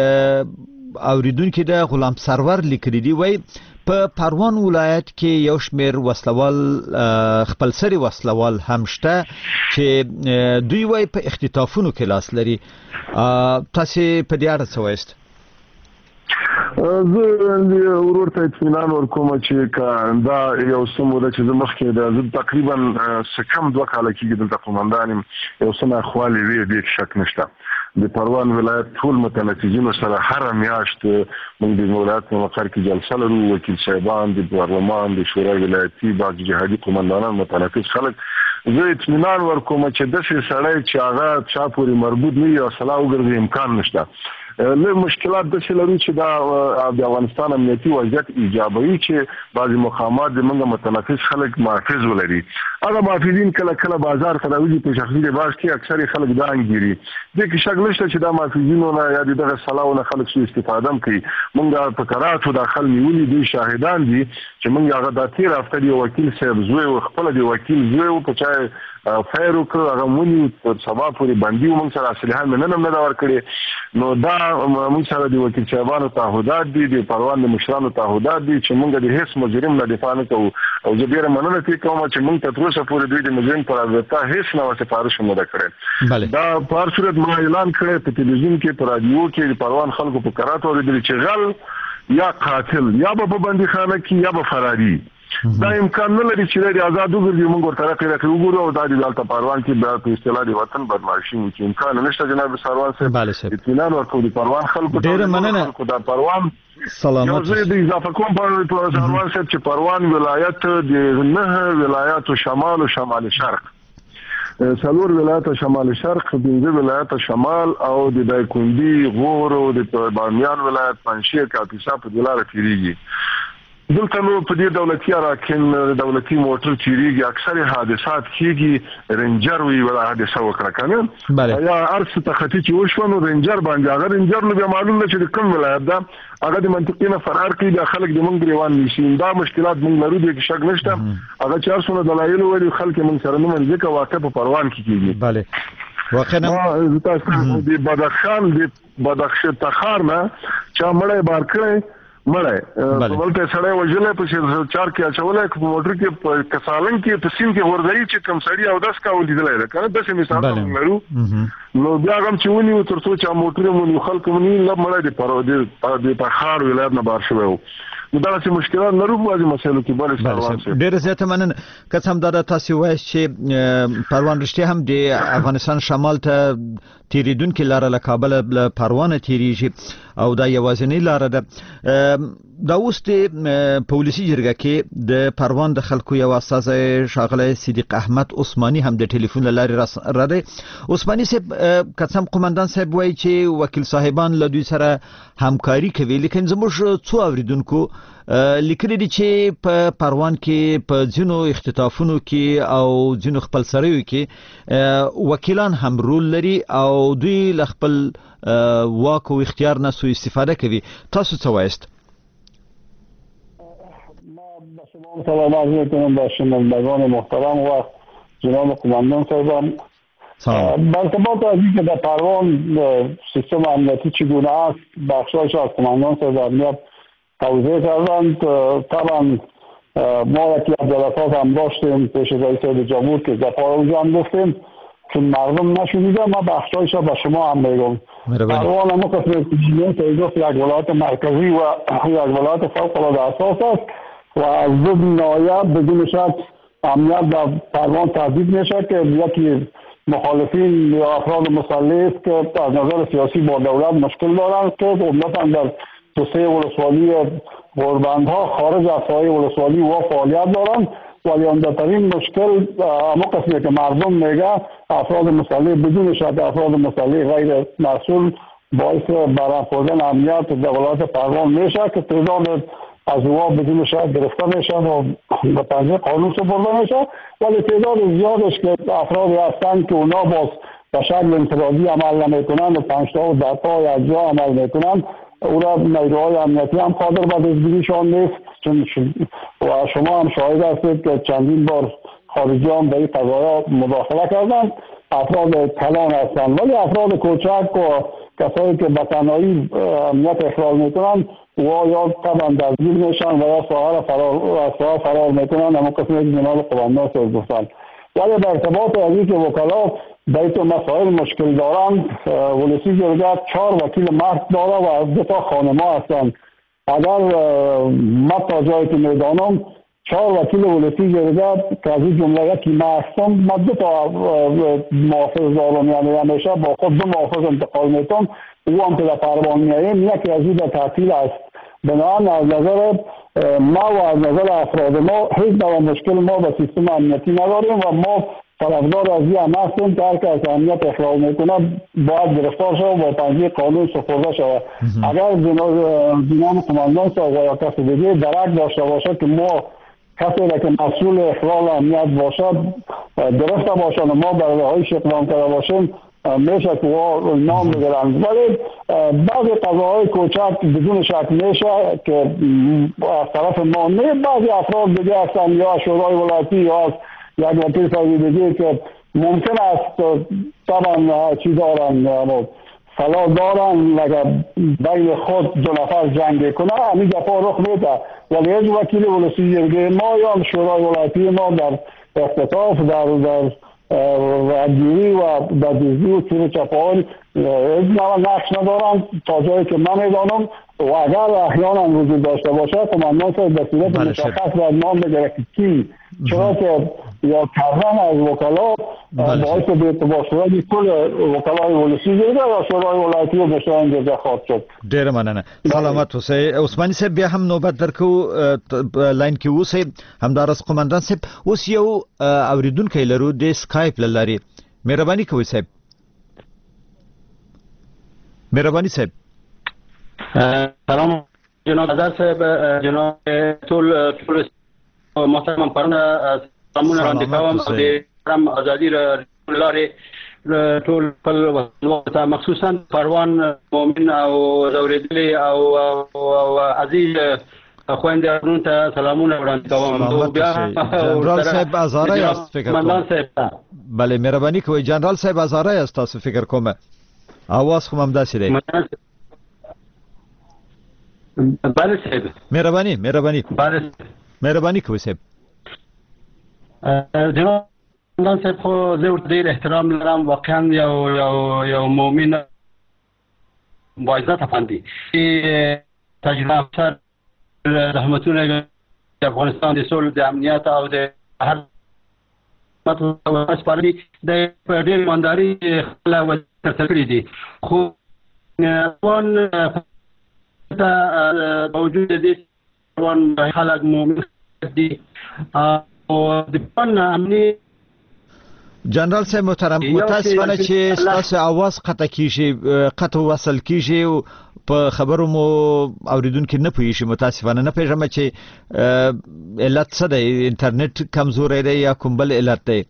اوریدونکي د غلام سرور لیکلي دي وایي په پروان ولایت کې یو شمېر وسلوال خپلسري وسلوال هم شته چې دوی وایي په اختطافونو کې لاس لري تاسې په دې اړه څه وایست؟ زه ورور ته اطمینان ورکوم چې دا یو څه موده چې زه مخکې د زه تقریبا څه کم دوه کاله کېږي دلته قومندان یم یو څه ناخوالې وې دې شک نشته د پروان ولایت ټول متنفذینو سره هره میاشت موږ د ولایت په مقر کې جلسه لرو وکیل صاحبان د پارلمان د شورای ولایتي بعض جهادي قومندانان متنفذ خلک زه اطمینان ورکوم چې داسې سړی چې هغه چا پورې مربوط نه وي او سلا وګرځي امکان نشته له مشکلات د شلرو چې دا د افغانستان امنیتي وضعیت ایجابوي چې بعضی مقامات د منګه متنفذ خلک محافظ ولري هغه محافظین کله کله بازار ته راوځي په شخصي لباس کې اکثر خلک دا انګيري د کې شک نشته چې دا محافظینو نه یا دغه صلاحونه خلک سو استفاده کوي مونږه په قراتو داخل نیولې دي شاهدان دي چې مونږ هغه د تیر هفته دی وکیل صاحب زوی او خپل دی وکیل زوی په چا فیر وکړ هغه مونږ په سبا پورې باندې مونږ سره اصلي نه نه نه دا ور کړی نو دا مونږ سره دی وکیل صاحبانو تعهدات دي د پروان د مشرانو تعهدات دي چې مونږ د هیڅ مجرم نه دفاع نه کوو او زه ډیره مننه کوم چې مونږ ته تر اوسه پورې دوی د مجرم پر اړه هیڅ نه سفارش نه کړې دا په هر صورت ما اعلان کړی په تلویزیون کې په رادیو کې د پروان خلکو په قرات اوریدل چې غل یا قاتل یا په بندیخانه کې یا په فراری دا امکان نه لري چې د آزاد وګړي موږ ورته راکړو وګورو او د دالته پروان کې د په اصطلاح د وطن بدمعشي مو چې امکان نشته جناب سروان صاحب اطمینان ورکو د پروان خلکو ډیر مننه د پروان سلامات زه د اضافه کوم په سروان صاحب چې پروان ولایت د نه ولایت شمال او شمال شرق څلور ولایت شمال شرق پنځه ولایت شمال او د دایکندي غور او د بامیان ولایت پنځه کاپیسا په دلاره تیریږي دلته نو په دې دولتي اراکین دولتي موټر تیریږي اکثر حادثات کیږي رنجر وی ولا حادثه وکړه کنه یا ارس تختی چې وشو نو رنجر باندې هغه رنجر نو به معلوم نه چې کوم ولایت ده هغه د منطقینه فرار کوي د خلک د مونږ ریوان نشي دا مشکلات مونږ لرو د شک نشته هغه چارسونه دلایل وړي خلک مونږ سره نه منځ کې واقع په پروان کې کیږي bale واقعا تاسو د بدخشان د بدخشان تخار نه چا مړی بار کړی مړی ولته سړی وجلې په چار کې اچولای په موټر کې په کسالن کې په سین کې ورځي چې کم سړی او داس کاول دیدلای دا کنه د سیمه مثال لرو نو بیا هم چې ونی تر څو چې موټر مونږ خلک مونږ لا مړی د پرو د تخار ولایت نه بار شوی نو دا چې مشکلات لرو په دې مسایلو کې بل څه ډېر زیاته مننه که څه هم دا تاسو وایي چې پروان رښتیا هم د افغانستان شمال ته تیریدونکې لاره له کابل له پروان تیریږي او دا یوازینی لاره ده دا اوس د پولیسي جرګه کې د پروان د خلکو یو استازی شاغله صدیق احمد عثماني هم د ټلیفون لارې را دی. عثماني صاحب که څه هم قومندان صاحب وایي چې وکیل صاحبان له دوی سره همکاري کوي لیکن زموږ څو اوریدونکو لیکلي دي چې په پروان کې په ځینو اختطافونو کې او ځینو خپلسریو کې وکیلان هم رول لري او دوی له خپل واک او اختیار نه سوء استفاده کوي. تاسو څه وایست؟ با شما سلام عرض میکنم با شنوندگان محترم و جناب قماندان صاحبان. برتباط از اینکه در پروان سیستم امنیتی چگونه است بخشایش از قماندان صاحب امنیت توضیح کردند. طبعا ما یکی از جلسات هم داشتیم پیش رئیس جمهور که دفاع روزی هم گفتیم چون مردم نشونیده ما بخشایش به شما هم میگم. پروان هم قسم که گفت یک ولایت مرکزی و یک ولایت فوق العاده اساس است و از ضمن نهایت بدون شک امنیت در پروان تهدید میشه که یکی مخالفین یا افراد مسلح است که از نظر سیاسی با دولت مشکل دارند که عمدتاً در توسعه ولسوالی غوربندها خارج از سایه ولسوالی و فعالیت دارند ولی عمدترین مشکل اما قسمی که مردم میگه افراد مسلح بدون شک افراد مسلح غیر مسئول باعث برهم خوردن امنیت در ولایت پروان میشه که تعداد از اوها بدون شک گرفته میشن و به پنجه قانون سپرده میشه ولی تعداد زیادش که افرادی هستند که اونا باز به شکل انفرادی عمل نمیکنن و پنجتا و دهتا یا جا عمل میکنن او را نیروهای امنیتی هم قادر به دستگیریشان نیست چون و شما هم شاهد هستید که چندین بار خارجی هم به این قضایا مداخله کردن. افراد کلان هستند ولی افراد کوچک و کسایی که به تنهایی امنیت اخلال میکنن و یا طبعا دستگیر میشن و یا ساحه فرار ساحه فرار میکنن اما قسمی که جناب قماندان صاحب گفتن. ولی در ارتباط از اینکه وکلا بیت مسائل مشکل دارند ولسی جرگه چهار وکیل مرد داره و از دو تا خانما هستند. اگر من تا جایی که میدانم چهار وکیل ولسی جرگه که از این جمله یکی من هستم من دو تا محافظ دارم یعنی همیشه با خود دو محافظ انتقال میتونم او هم که در پروان میاییم یکی از این در تعطیل است. بنابراین از نظر ما و از نظر افراد ما هیچ نوع مشکل ما به سیستم امنیتی نداریم و ما طرفدار از این هم هستیم که هر که از امنیت اخلال میکنه باید گرفتار شود و با پنجه قانون سپرده شود. اگر جناب قماندان صاحب یا کسی دیگه درک داشته باشه که ما کسی را که مسئول اخلال امنیت باشد گرفته باشد و ما برای های اقدام کرده باشیم میشه که نام بگیرند ولی بعضی قضاهای کوچک بدون شک میشه که از طرف ما نه بعضی افراد دیگه هستن یا شورای ولایتی یا از یک وکیل فوری دیگه که ممکن است طبعا چی دارن فلا دارن اگر بین خود دو نفر جنگ کنه همین دفعه رخ میده ولی هیچ وکیل ولایتی دیگه ما یا شورای ولایتی ما در اختطاف در در ردگیری و دزدی و چور چپاول هیچ نوع نقش ندارن تا جایی که من میدانم و اگر احیانا وجود داشته باشه قماندان صاحب به صورت مشخص باید نام بگیره که کی چرا که یا کردن از وکلا باعث به اعتبار شدن کل وکلای ولسی جرگه یا شورای ولایتی و مشران جرگه خواهد شد. ډیره مننه. سلامت اوسئ. عثماني صاحب بیا هم نوبت درکو لاین کې اوسئ. همدارس قماندان صاحب اوس یو اوریدونکی لرو د سکایپ لاري. مهرباني کوئ صاحب. مهرباني صاحب. سلام جناب آذر صاحب جناب ټول ټول محترم پرونه سلامونه وړاندې کوم او د پرم ازادي لارې ټول خپل وخت مخصوصا پروان مؤمن او زوریدلی او او عزیز خويندې ورونو ته سلامونه وړاندې کوم. جنرال صاحب ازاره یاست فکر کوم. بله مهرباني کوئ جنرال صاحب ازاره یاست تاسو فکر کوم. اواز خو هم داسې دی. بله صاحب مهرباني مهرباني بله مهرباني کوئ صاحب. جناب صاحب خو زه ورته ډېر احترام لرم، واقعا یو یو یو مؤمن باعزت افغان دی چې تجربه افسر رحمتونه د افغانستان د صلح د امنیت او د هر سپارلي د ډېر ایمانداري خپله ترسره کړي دي. خو افغان ته باوجود دې افغان خلک مؤمن دي او د افغان امني جنرال صاحب محترم متاسفانه چې ستاسو اواز قطع کیږي قطع وصل کیږي او په خبرو مو اوریدونکو نه پوهیږي. متاسفانه نه پیژنم چې علت څه دی، انټرنیټ کمزوري دی یا کوم بل علت دی.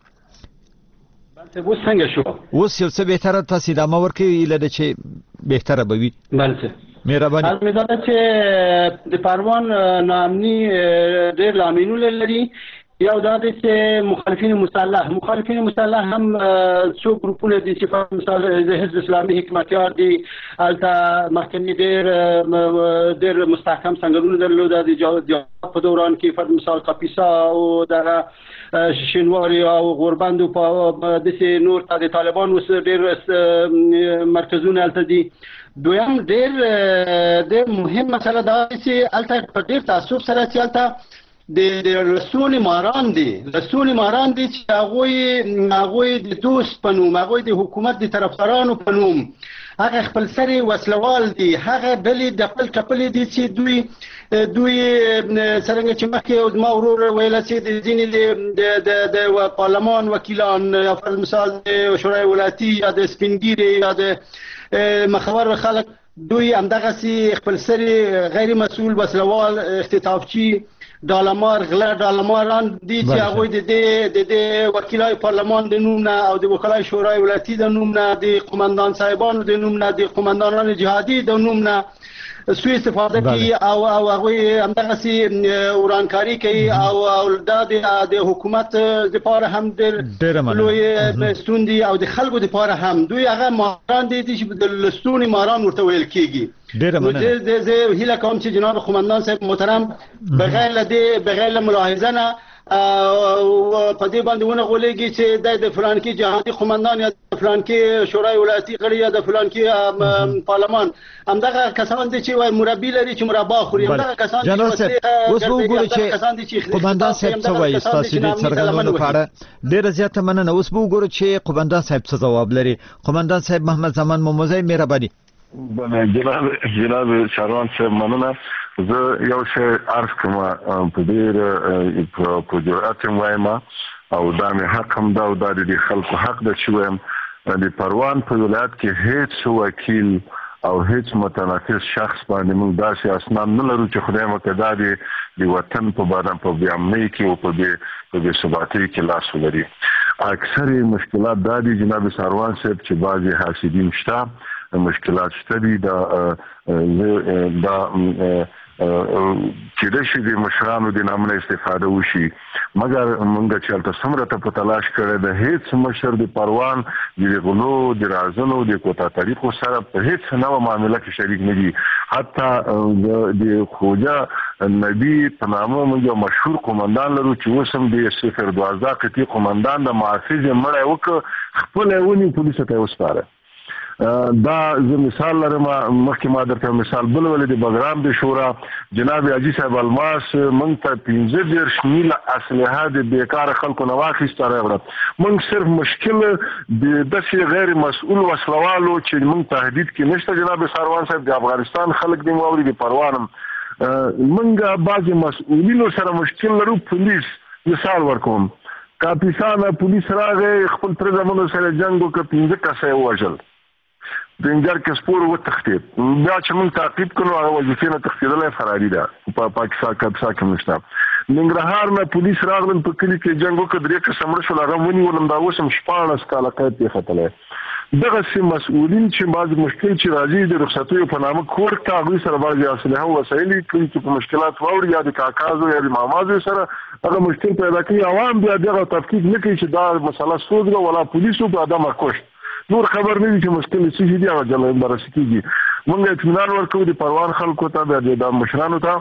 اوس څنګه شو؟ اوس یو څه بهتره تاسو د امر کې لده چې بهتره به وي. بله مهرباني. البته چې د پروان ناامني ډېر لاملونه لري. یو دا دی چې مخالفین مسلح مخالفین مسلح هم څو ګروپونه دي چې په مثال د حزب اسلامي حکمتیار دي، هلته مخکې ډېر ډېر مستحکم سنګرونه درلوده د جهاد په دوران کې، پر مثال کاپیسا او دغه شینواري او غوربند په داسې نور ته د طالبان اوس ډېر مرکزونه هلته دي. دویم ډېر ډېر مهم مسله دا ده چې هلته په ډېر تعصب سره چې هلته د رسول ماران دي رسول ماران دي چې هغوی هغوی د دوست په نوم، هغوی د حکومت د طرفدارانو په نوم، هغه خپل سري وسلوال دي، هغه بلې د خپل کپلې دي چې دوی دوی څنګه چې مخکې ما ورور ویل چې د ځینې د د پارلمان وکیلان یا پر مثال د شورای ولایتي یا د سپینګیري یا د مخور خلک، دوی همدغسې خپل سري غیر مسؤل وسلوال اختطافچي ډالمار غلا ډالماران دي چې هغوی د دې د دې وکیلای پارلمان د نوم نه او د وکلای شورای ولایتي د نوم نه، د قومندان صاحبانو د نوم نه، د قومندانانو جهادي د نوم نه سوء استفاده کوي او او هغوی همدغسې ورانکاري کوي او او دا د حکومت دپاره هم ډېر لوی ستون دي او د خلکو دپاره هم. دوی هغه ماران دي چې د لستونې ماران ورته ویل کېږي. نو زه هیله کوم چې جناب قومندان صاحب محترم بغیر له دې بغیر له ملاحظه نه په دې باندې ونه غولېږي چې د فلانکي جهادي قومندان یا د فلانکي شورای ولایتي غړي یا د فلانکي پارلمان همدغه کسان دي چې وایي مربي لري چې مربا خوري، همدغه کسان دي چې اوس به وګورو چې قومندان صاحب څه وایي ستاسو د څرګندونو په اړه. ډېره زیاته مننه. اوس به وګورو چې قومندان صاحب څه ځواب لري. قومندان صاحب محمد زمان موموزی مهرباني. جناب جناب شاروان صاحب مننه. زه یو شی عرض کوم په ډېر په جرأت وایم او دا مې حق هم دا او دا د خلکو حق ده چې وایم د پروان په ولایت کې هیڅ وکیل او هیڅ متناقض شخص باندې موږ داسې اسناد نه لرو چې خدای مو کدا د وطن په باره په بیامنۍ کې او په په بې ثباتۍ کې لاس ولري. اکثر مشکلات دا دي جناب ساروان صاحب چې بعضې حاسدین شته، مشکلات شته دي. دا دا چې د شي د مشرانو د نامه استفاده وشي، مګر موږ چې هلته څومره ته په تلاش کړی د هیڅ مشر د پروان د غلو د رازنو د کوتا طریقو سره په هیڅ نوع معامله کې شریک نه دي. حتی د خوجه نبی په نامه موږ یو مشهور قومندان لرو چې اوس هم د صفر دوازده قطعي قومندان د محافظ یې مړی وکړ، خپله یې ونیو پولیسو ته یې وسپاره. دا زه مثال لرم. مخکې ما درته مثال بل ولې د بګرام د شورا جناب حاجي صاحب الماس موږ ته پنځه دېرش میله اسلحه د بیکاره خلکو نه واخیسته راوړه. موږ صرف مشکل د داسې غیر مسؤل وسلوالو چې موږ تهدید کې نشته. جناب ساروان صاحب د افغانستان خلک دې واوري د پروانم موږ بعضې مسؤلینو سره مشکل لرو. پولیس مثال ورکوم، کاپیسانه پولیس راغی خپل تره زامنو سره جنګ وکړه، پنځه کسه یې ووژل، دنجر کې سپور وتښتېد. بیا چې موږ تعقیب کړو هغه وظیفې نه تښتېدلی فراري ده، په پاکستان کاپیسا کې نشته. ننګرهار نه پولیس راغلل، په کلي کې جنګ وکړه، درې کسه مړه شول، هغه ونیولم. دا اوس هم شپاړس کاله قید پرېښتلی. دغه سم مسؤلین چې بعض مشکل چې راځي د رخصتیو په نامه کور ته غوي سره بعض اسلحه او وسایل کوي چې په مشکلات ووري یا د کاکازو یا د مامازو سره هغه مشکل پیدا کوي. عوام بیا دغه تفکیک نه کوي چې دا مسله سوزګه ولا پولیسو په ادمه کوش نور خبر نه دي چې مشکل څه دي او جلال برسي کیږي. موږ اطمینان ورکوو د پروان خلکو ته بیا د مشرانو ته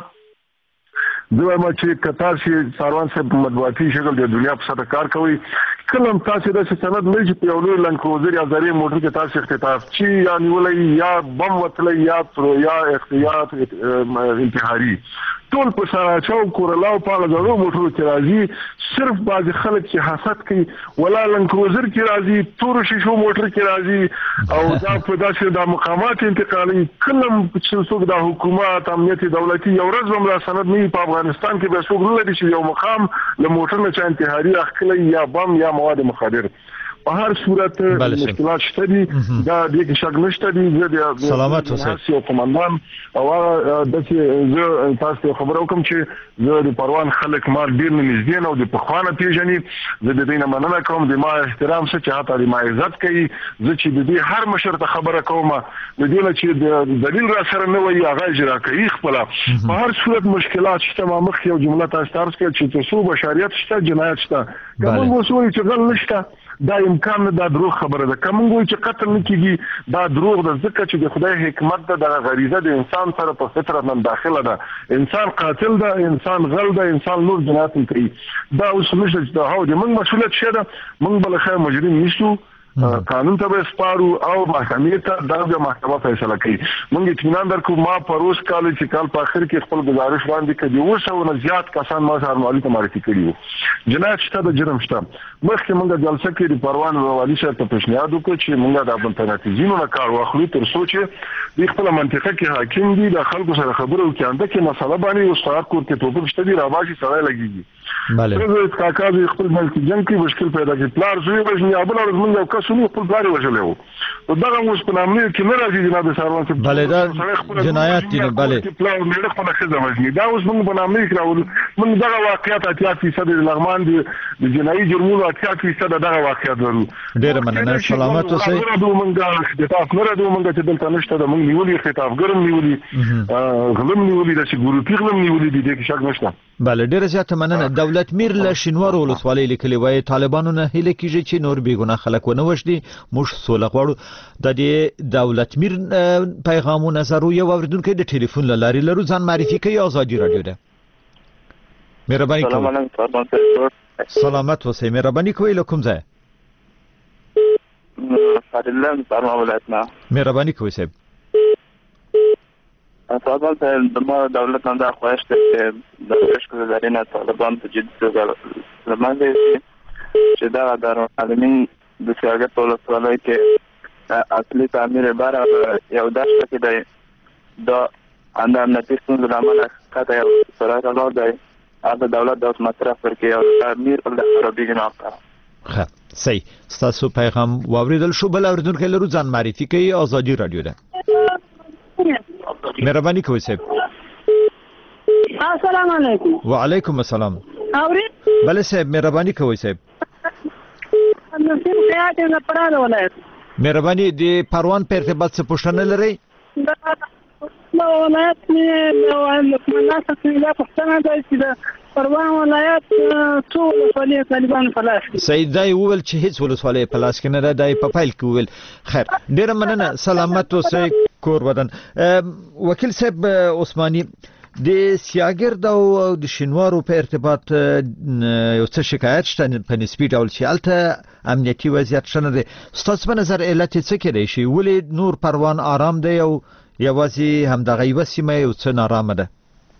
دوی ما چې کتار شي ساروان صاحب په مطبوعاتي شکل د دنیا په سره کار کوي کلم تاسو د سند نه چې په یو لوی لنډ کروزر یا زری موټر کې تاسو اختطاف چی یا نیولې یا بم وتلې یا تر یا اختیار انتحاري ټول په سره چاو کورلاو په لږو موټرو کې راځي صرف بعض خلک چې حسد کوي ولا لنډ کروزر کې راځي تور شیشو موټر کې راځي او دا په داسې د مقامات انتقالي کلم چې څوک د حکومت امنیتي دولتي یو ورځ هم لا سند نه په افغانستان کې به څوک نه لري چې یو مقام له موټر نه چې انتحاري اخلي یا بم یا مواد مخدر په هر صورت مشکلات شته دي دا د کې شک نشته دي د سلامت اوسئ او قومندان او د چې تاسو خبرو کوم چې زه د پروان خلک ما ډیر نږدې نو د پخوانه پیژني زه د دینه مننه کوم د ما احترام څخه چې حتی د ما عزت کوي زه چې د دې هر مشر ته خبره کوم د دې چې د دلیل را سره نه وي هغه اجرا کوي خپل په هر صورت مشکلات شته ما مخ یو جمله تاسو تاسو کې چې تاسو بشریت شته جنایت شته کوم وسوي چې غل نشته دا امکان نه دا دروغ خبره ده کوم وایي چې قتل نه کیږي دا دروغ ده ځکه چې د خدای حکمت ده د غریزه د انسان سره په فطرت نه داخله ده انسان قاتل ده انسان غل ده انسان نور جنایت کوي دا اوس نشته چې دا هو د موږ مسؤلیت شه ده موږ بل خیر مجرم نشو قانون ته سپارو او محکمې ته د محکمه فیصله کوي. موږ اطمینان درکو ما پروس کال چې کال په اخر کې خپل گزارش وړاندې کړي و سو نه زیات کسان ما سره معلومات معرفي کړي وو جنایت شته د جرم شته مخکې موږ جلسه کې د پروان والی سره ته پیشنهاد وکړ چې موږ د الټرناتیوونو نه کار واخلو تر څو چې د خپل منطقه کې حاکم دي د خلکو سره خبرو کې انده کې مسله باندې استاد کور کې توپ شته دي راواشي سره لګيږي بله زه کاکاز خپل ملک جنگ کې مشکل پیدا کړي پلار زوی وژني ابل ورځ موږ یو کس نو خپل پلار وژلو نو دا اوس په نامه کې نه راځي جناب سروان صاحب بله دا جنایت دي بله پلار مې خپل خزه وژني دا اوس موږ په نامه کې راول موږ دا واقعیت اتیا فیصد د لغمان دي د جنایي جرمونو اتیا فیصد دغه واقعیت ورو ډیر مننه سلامت اوسئ موږ د تاسو نه راځو موږ چې دلته نشته د موږ نیولې خطاب ګرم نیولې غلم نیولې د چې ګروپي غلم نیولې دي د شک نشته بله ډیر زیاته مننه دولت میر له شینوار ولسوالۍ لیکلي وای طالبانو نه هیله کیږي چې نور بیګونه خلک ونه وژني موږ سوله غواړو د دې دولت میر پیغام او نظر یو اوریدونکو د ټلیفون لاري لرو ځان معرفي کوي آزادي رادیو ده مهرباني کوئ سلامت اوسئ مهرباني کوئ له کوم ځای فضل الله ولایتنا مهرباني کوئ صاحب طالبان ته د ما دولت نه دا خواهش ده چې د رشک زرینه طالبان په جدي توګه لمانځي چې دا د عالمین د سیاست په لسوالۍ کې اصلي تعمیر بار یو داشته کې دی دا اندام نتیجه څنګه عمله کاته یو سره راغلی دی هغه دولت د مصرف ورکړي او تعمیر له خرابې جناب ښه صحیح ستاسو پیغام واوریدل شو بل اوریدونکو لرو ځان معرفي کوي آزادي رادیو ده مهرباني کوئ صاحب السلام علیکم وعلیکم السلام اورید بله صاحب مهرباني کوئ صاحب نصیب خیاط نه پراله ولایت مهرباني د پروان په ارتباط څه پوښتنه لرئ دا ولایت نه کومه څه نه پوښتنه ده چې د پروان ولایت څو ولایت طالبان په لاس کې سید دای وول چې هیڅ ولسوالۍ په لاس کې نه ده دای په فایل کې وول خیر ډیر مننه سلامت اوسئ کور ودان وکیل صاحب عثماني د سیاګرد او د شینوارو په ارتباط یو څه شکایت شته په نسبي ډول چې هلته امنیتي وضعیت ښه نه دی ستاسو په نظر علت یې څه کیدای شي ولې نور پروان آرام دی او یوازې همدغه یوه سیمه یو څه نارامه ده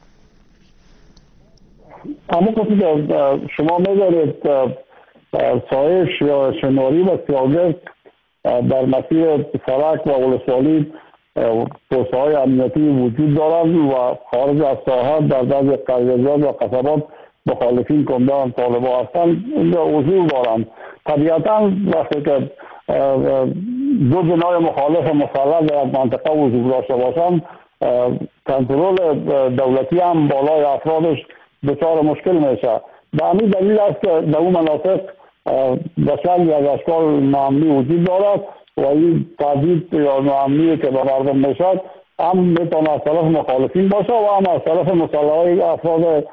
همونطور که شما می‌دانید سایش یا شینواری و سیاگرد در مسیر سرک و ولسوالی توسعه‌های امنیتی وجود دارند و خارج از ساحت در بعضی قریه‌زاد و قصبات مخالفین کمدان طالبان هستند اینجا حضور دارند طبیعتا وقتی که دو جناح مخالف مسلح در منطقه حضور داشته باشند کنترل دولتی هم بالای افرادش دچار مشکل میشه به همین دلیل است که در اون مناطق به شکل از اشکال ناامنی وجود دارد و این تهدید یا ناامنی که به مردم میشد هم میتونه از طرف مخالفین باشه و هم از طرف مسلح افراد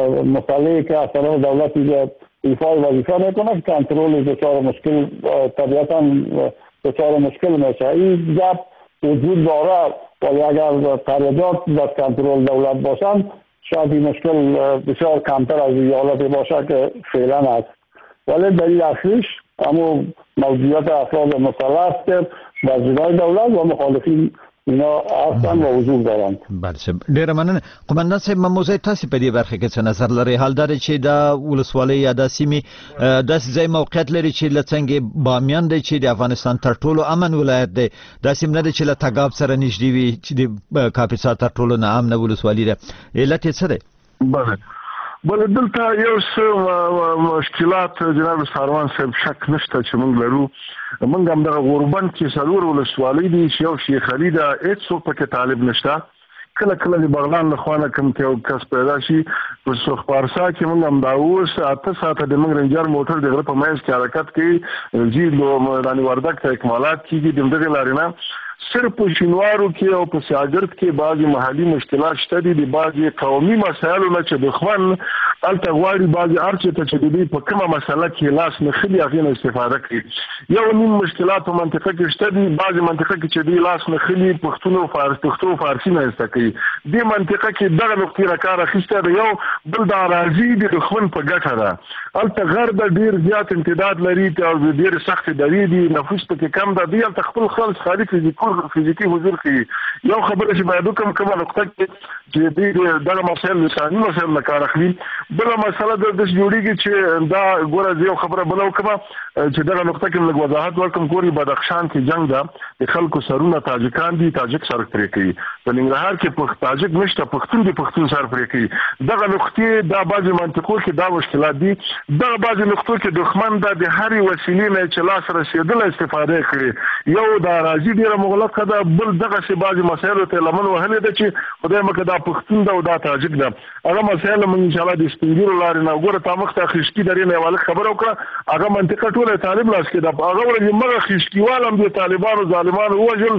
مسلحی که از طرف دولت ایفای وظیفه میکنه که کنترل دچار مشکل طبیعتا دچار مشکل میشه. این گپ وجود داره ولی اگر تردیدات در کنترل دولت باشن شاید این مشکل بسیار کمتر از این حالتی باشه که فعلا است. ولی دلیل اصلیش همو موجودیت افراد مسلح است که در جنای دولت و مخالفین اینا هستن و وجود دارند. بله صاحب ډیره مننه. قومندان صاحب موضوع تاسو په دې برخه کې څه نظر لري؟ حال دا چې دا ولسوالۍ یا د سیمې داسې ځای موقعیت لري چې له څنګه بامیان دی چې د افغانستان تر ټولو امن ولایت دی، داسې نه دی چې له تګاب سره نږدې وي چې د کاپیسا تر ټولو نه امنه ولسوالي ده. علت یې څه دی؟ بله بله دلته یو څه مشکلات جناب ساروان صاحب شک نشته چې موږ لرو. موږ هم دغه غوربند کې څلور ولسوالۍ دي چې یو شیخ علي ده، هېڅوک پکې طالب نشته. کله کله د بغلان له خوا نه کوم یو کس پیدا شي په سرخپارسا کې موږ هم دا اوس اته ساعته د موږ رنجر موټر د غره په منځ کې حرکت کوي، ځي نو رانی وردګ ته اکمالات کېږي. د همدغې لارې نه صرف په شینوارو کې او په سیاګرد کې بعضې محلي مشکلات شته دي، د بعضې قومي مسایلو نه چې دښمن هلته غواړي بعضې هر چېرته چې د دوی په کومه مسله کې لاس نښلي هغې نه استفاده کړي. یو نیم مشکلات په منطقه کې شته دي، بعضې منطقه کې چې دوی لاس نښلي پښتون او پښتو او فارسي نه زده کوي. دې منطقه کې دغه نقطې را کار اخیستی دی. یو بل د اراضي د دښمن په ګټه ده. هلته غر ده، ډېر زیات امتداد لري او ډېرې سختې درې دي، نفوس پکې کم ده. دوی هلته خپل خلک خالي فزیکي فزیکي حضور کوي. یو خبره چې باید وکړم کومه نقطه کې چې دوی دغه مسایل لساني مسایل نه کار اخلي. بله مسله داسې جوړېږي چې دا ګوره زه یو خبره بله وکړم چې دغه نقطه کې لږ وضاحت ورکړم. ګورې بدخشان کې جنګ ده، د خلکو سرونه تاجکان دي، تاجک سر پرې کوي. په ننګرهار کې تاجک نشته، پښتون دي پښتون سر پرې کوي. دغه نقطې دا بعضې منطقو کې دا مشکلات دي. دغه بعضې نقطو کې دښمن دا د هرې وسیلې نه چې لاس رسېدله استفاده کړي. یو د اراضي ډېره مغلقه ده، بل دغسې بعضې مسایلو ته لمن وهلې ده چې خدای مکړه دا پښتون ده او دا تاجک ده. هغه مسایل موږ انشاءالله د سپین ږیرو لارې نه ګوره تا مخته خشکي درې نه یوه لږ خبره وکړه. هغه منطقه ټوله طالب لاس کې ده. هغه ورځې مغه خشکیوال هم د طالبانو ظالمانو ووژل،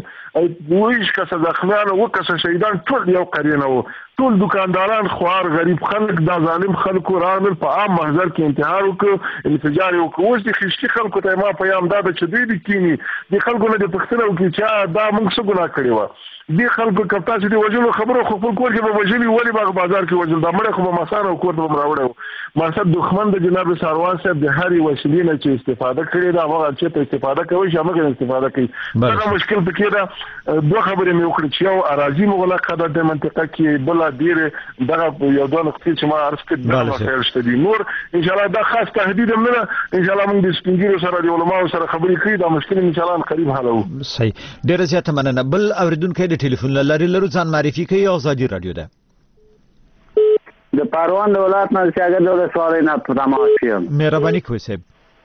ویش کسه زخمیان اوه کسه شهیدان ټول یو قرینه وو. ټول دکانداران خوار غریب خلک دا ظالم خلکو راغلل، په عام محضر کې انتحار وکړو، انفجار یې وکړو. اوس د خشکي خلکو ته ما پیام دا ده چې دوی دې کیني دې خلکو نه دې پوښتنه وکړي چې دا موږ څه ګناه کړې وه. دې خلکو که تاسې د وژلو خبرو خو خپل کور کې به وژلي، ولې به بازار کې وژل؟ دا مړی خو به مسار او کور ته به م راوړی وو. مقصد دښمن د جناب ساروان صاحب د هرې وسیلې نه چې استفاده کړې ده هغه چېرته استفاده کوي چې همغه استفاده کوي. دغه مشکل پکې ده. دوه خبرې مې وکړې چې یو اراضي مغلقه ده د منطقه کې، بله ډېرې دغه یو دوه نقطې چې ما عرض کړې دغه مسایل شته دي. نور انشاءالله دا خاص تهدید هم نه ده. انشاءالله موږ د سپین ږیرو سره د علماو سره خبرې کړي، دا مشکل انشاءالله قریب حلوو. صحیح، ډېره زیاته مننه. بل اورېدونکی د ټلیفون له لارې لرو، ځان معرفي کوي. ازادي راډیو ده. د پروان د ولایت نه شاګرد ولسوالۍ نه په تماس یم. مهرباني کوئ صاحب.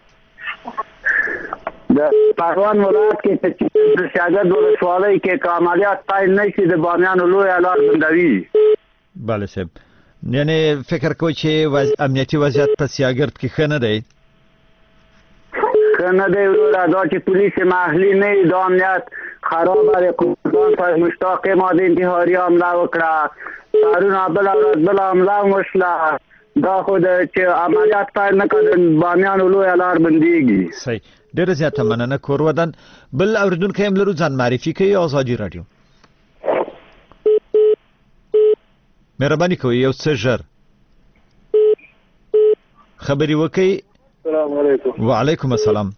د پروان ولایت کې چې د شاګرد ولسوالۍ کې که عملیات پیل نه شي د بامیانو لویه لار بندوي. بله صاحب، یعنې فکر کوئ چې وز... امنیتي وضعیت په سیاګرد کې ښه نه دی؟ ښه نه دی وروره، دا چې پولیس محلي نه وي دا امنیت خرابه دی. قومندان صاحب مشتاق ما د انتحاري حمله وکړه، پرونه بله ورځ بله حمله هم وشله. دا خو د چې عملیات پیل نه کړه د بامیانو لویه لار بندېږي. صحیح، ډېره زیاته مننه. کور ودان. بل اورېدونکی هم لرو، ځان معرفي کوي. ازادي راډیو. مهرباني کوئ یو څه ژر خبرې وکړئ. السلام علیکم. وعلیکم السلام.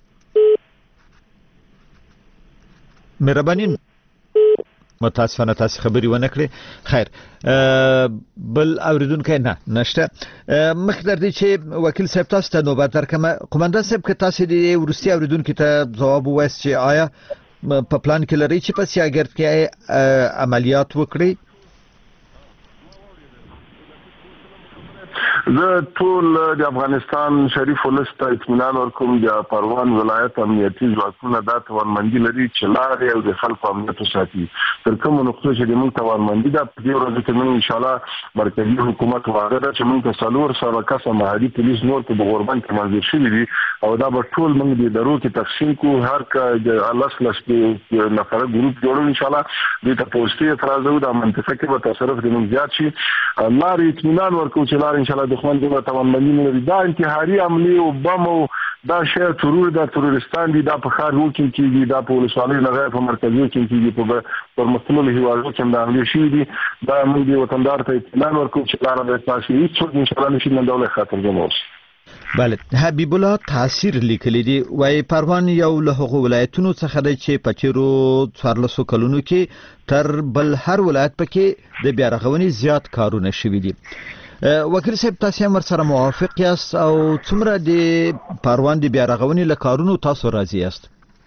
مهرباني متاسفانه تاسو خبرې ونه کړې. خیر، بل اوریدونکی نه نشته. مخکې در دې چې وکیل صاحب تاسو ته نوبت درکړم. قومندان صاحب که تاسو د وروستي اوریدونکي ته ځواب ووایاست چې آیا په پلان کې لرئ چې په سیاګرد کې عملیات وکړئ؟ زه ټول د افغانستان شریف ولس ته اطمینان ورکوم د پروان ولایت امنیتي ځواکونه دا توانمندي لري چې لارې او د خلکو امنیت وساتي. تر کومه نقطه چې موږ توانمندي ده په دې ورځ کې موږ ان شاء الله مرکزي حکومت وعده ده چې موږ ته څلور سوه کسه مهاري پولیس نور په غوربند کې منظور شوي دي او دا به ټول موږ د ادارو کې تقسیم کوو. هر کا لس لس نفره ګروپ جوړو ان شاء الله دې ته پوسټي اعتراض او د منطقه کې به تصرف د موږ زیات شي. لارې اطمینان ورکوو چې لارې ان شاء الله دښمن دې به توانمندي نه لري. دا انتحاري عملې او بم او دا شی ترور دا ترورستان دي دا په ښار وکیل کېږي دا په ولسوالۍ نه غیر په مرکزي وکیل کېږي په پرمختللو هېوادونو کې هم دا حملې شوي دي. دا موږ دې وطندار ته اطمینان ورکوو چې لاره به خلاص وي هېڅوک انشاءالله نشي ننګولی خاطرجن اوسي. بله حبیب الله تاثیر لیکلی دی وای پروان یو له هغو ولایتونو څخه دی چې په تیرو څوارلسو کلونو کې تر بل هر ولایت پکې د بیا رغونې زیات کارونه شوي دي. وکیل صاحب تاسو هم ورسره موافق یاست او څومره د پروان د بیا رغونې له کارونو تاسو راضي یاست؟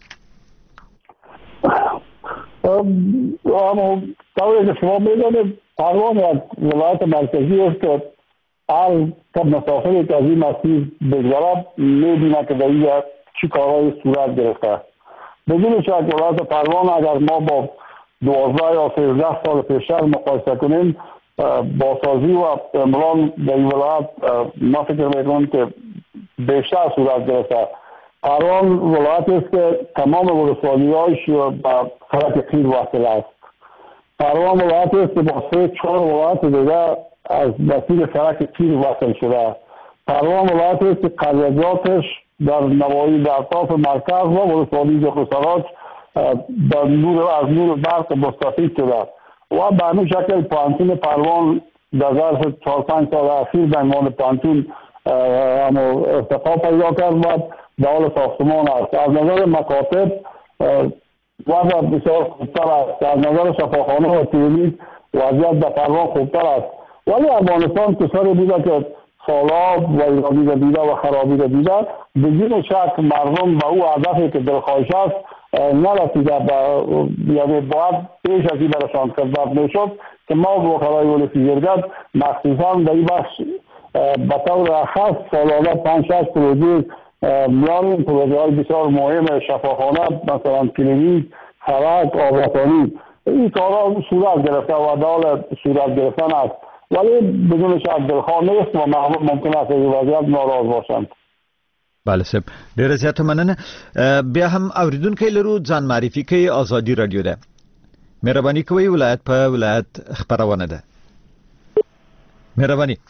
طبعا شما بدانید پروان ولایت مرکزی است که هر کم مسافری که از این مسیر بگذرد می‌بیند که در اینجا چی کارهای صورت گرفته. بدون شک ولایت پروان اگر ما با دوازده یا سیزده سال پیشتر مقایسه کنیم بازسازی و عمران در این ولایت ما فکر میکنم که بیشتر صورت گرفته. پروان ولایتی است که تمام ولسوالی‌هایش به سرک قیر وصل است. پروان ولایتی است که با سه چهار ولایت دیگر از مسیر سرک قیر وصل شده. پروان ولایتی است که قریه‌جاتش در نواحی در اطراف مرکز و ولسوالی جغرافیایی در نور از نور برق مستفید شده. و به همین شکل پانتون پروان در ظرف چهار پنج سال اخیر به عنوان پانتون ارتقا پیدا کرد و در حال ساختمان است. از نظر مکاتب وضع بسیار خوبتر است. از نظر شفاخانه و کلینیک وضعیت در پروان خوبتر است. ولی افغانستان کشوری بوده که سالاب و ایرانی را دیده و خرابی را دیده بدون شک مردم به او هدفی که دلخواهش است نرسیده. یعنی باید پیش از این برشان خدمت میشد که ما وکلای ولسی جرگت مخصوصا در این بخش به طور خاص سالانه پنج شش پروژه میاریم. پروژه های بسیار مهم شفاخانه مثلا کلینیک سرک آبرسانی این کارها صورت گرفته و دال صورت گرفتن است ولی بدون شک دلخواه نیست و ممکن است این وضعیت ناراض باشند. بله صاحب ډیره زیاته مننه. بیا هم اوریدونکو لرو ځان معرفي کوي آزادي رادیو ده. مهرباني کوئ ولایت په ولایت خبرونه ده. مهرباني.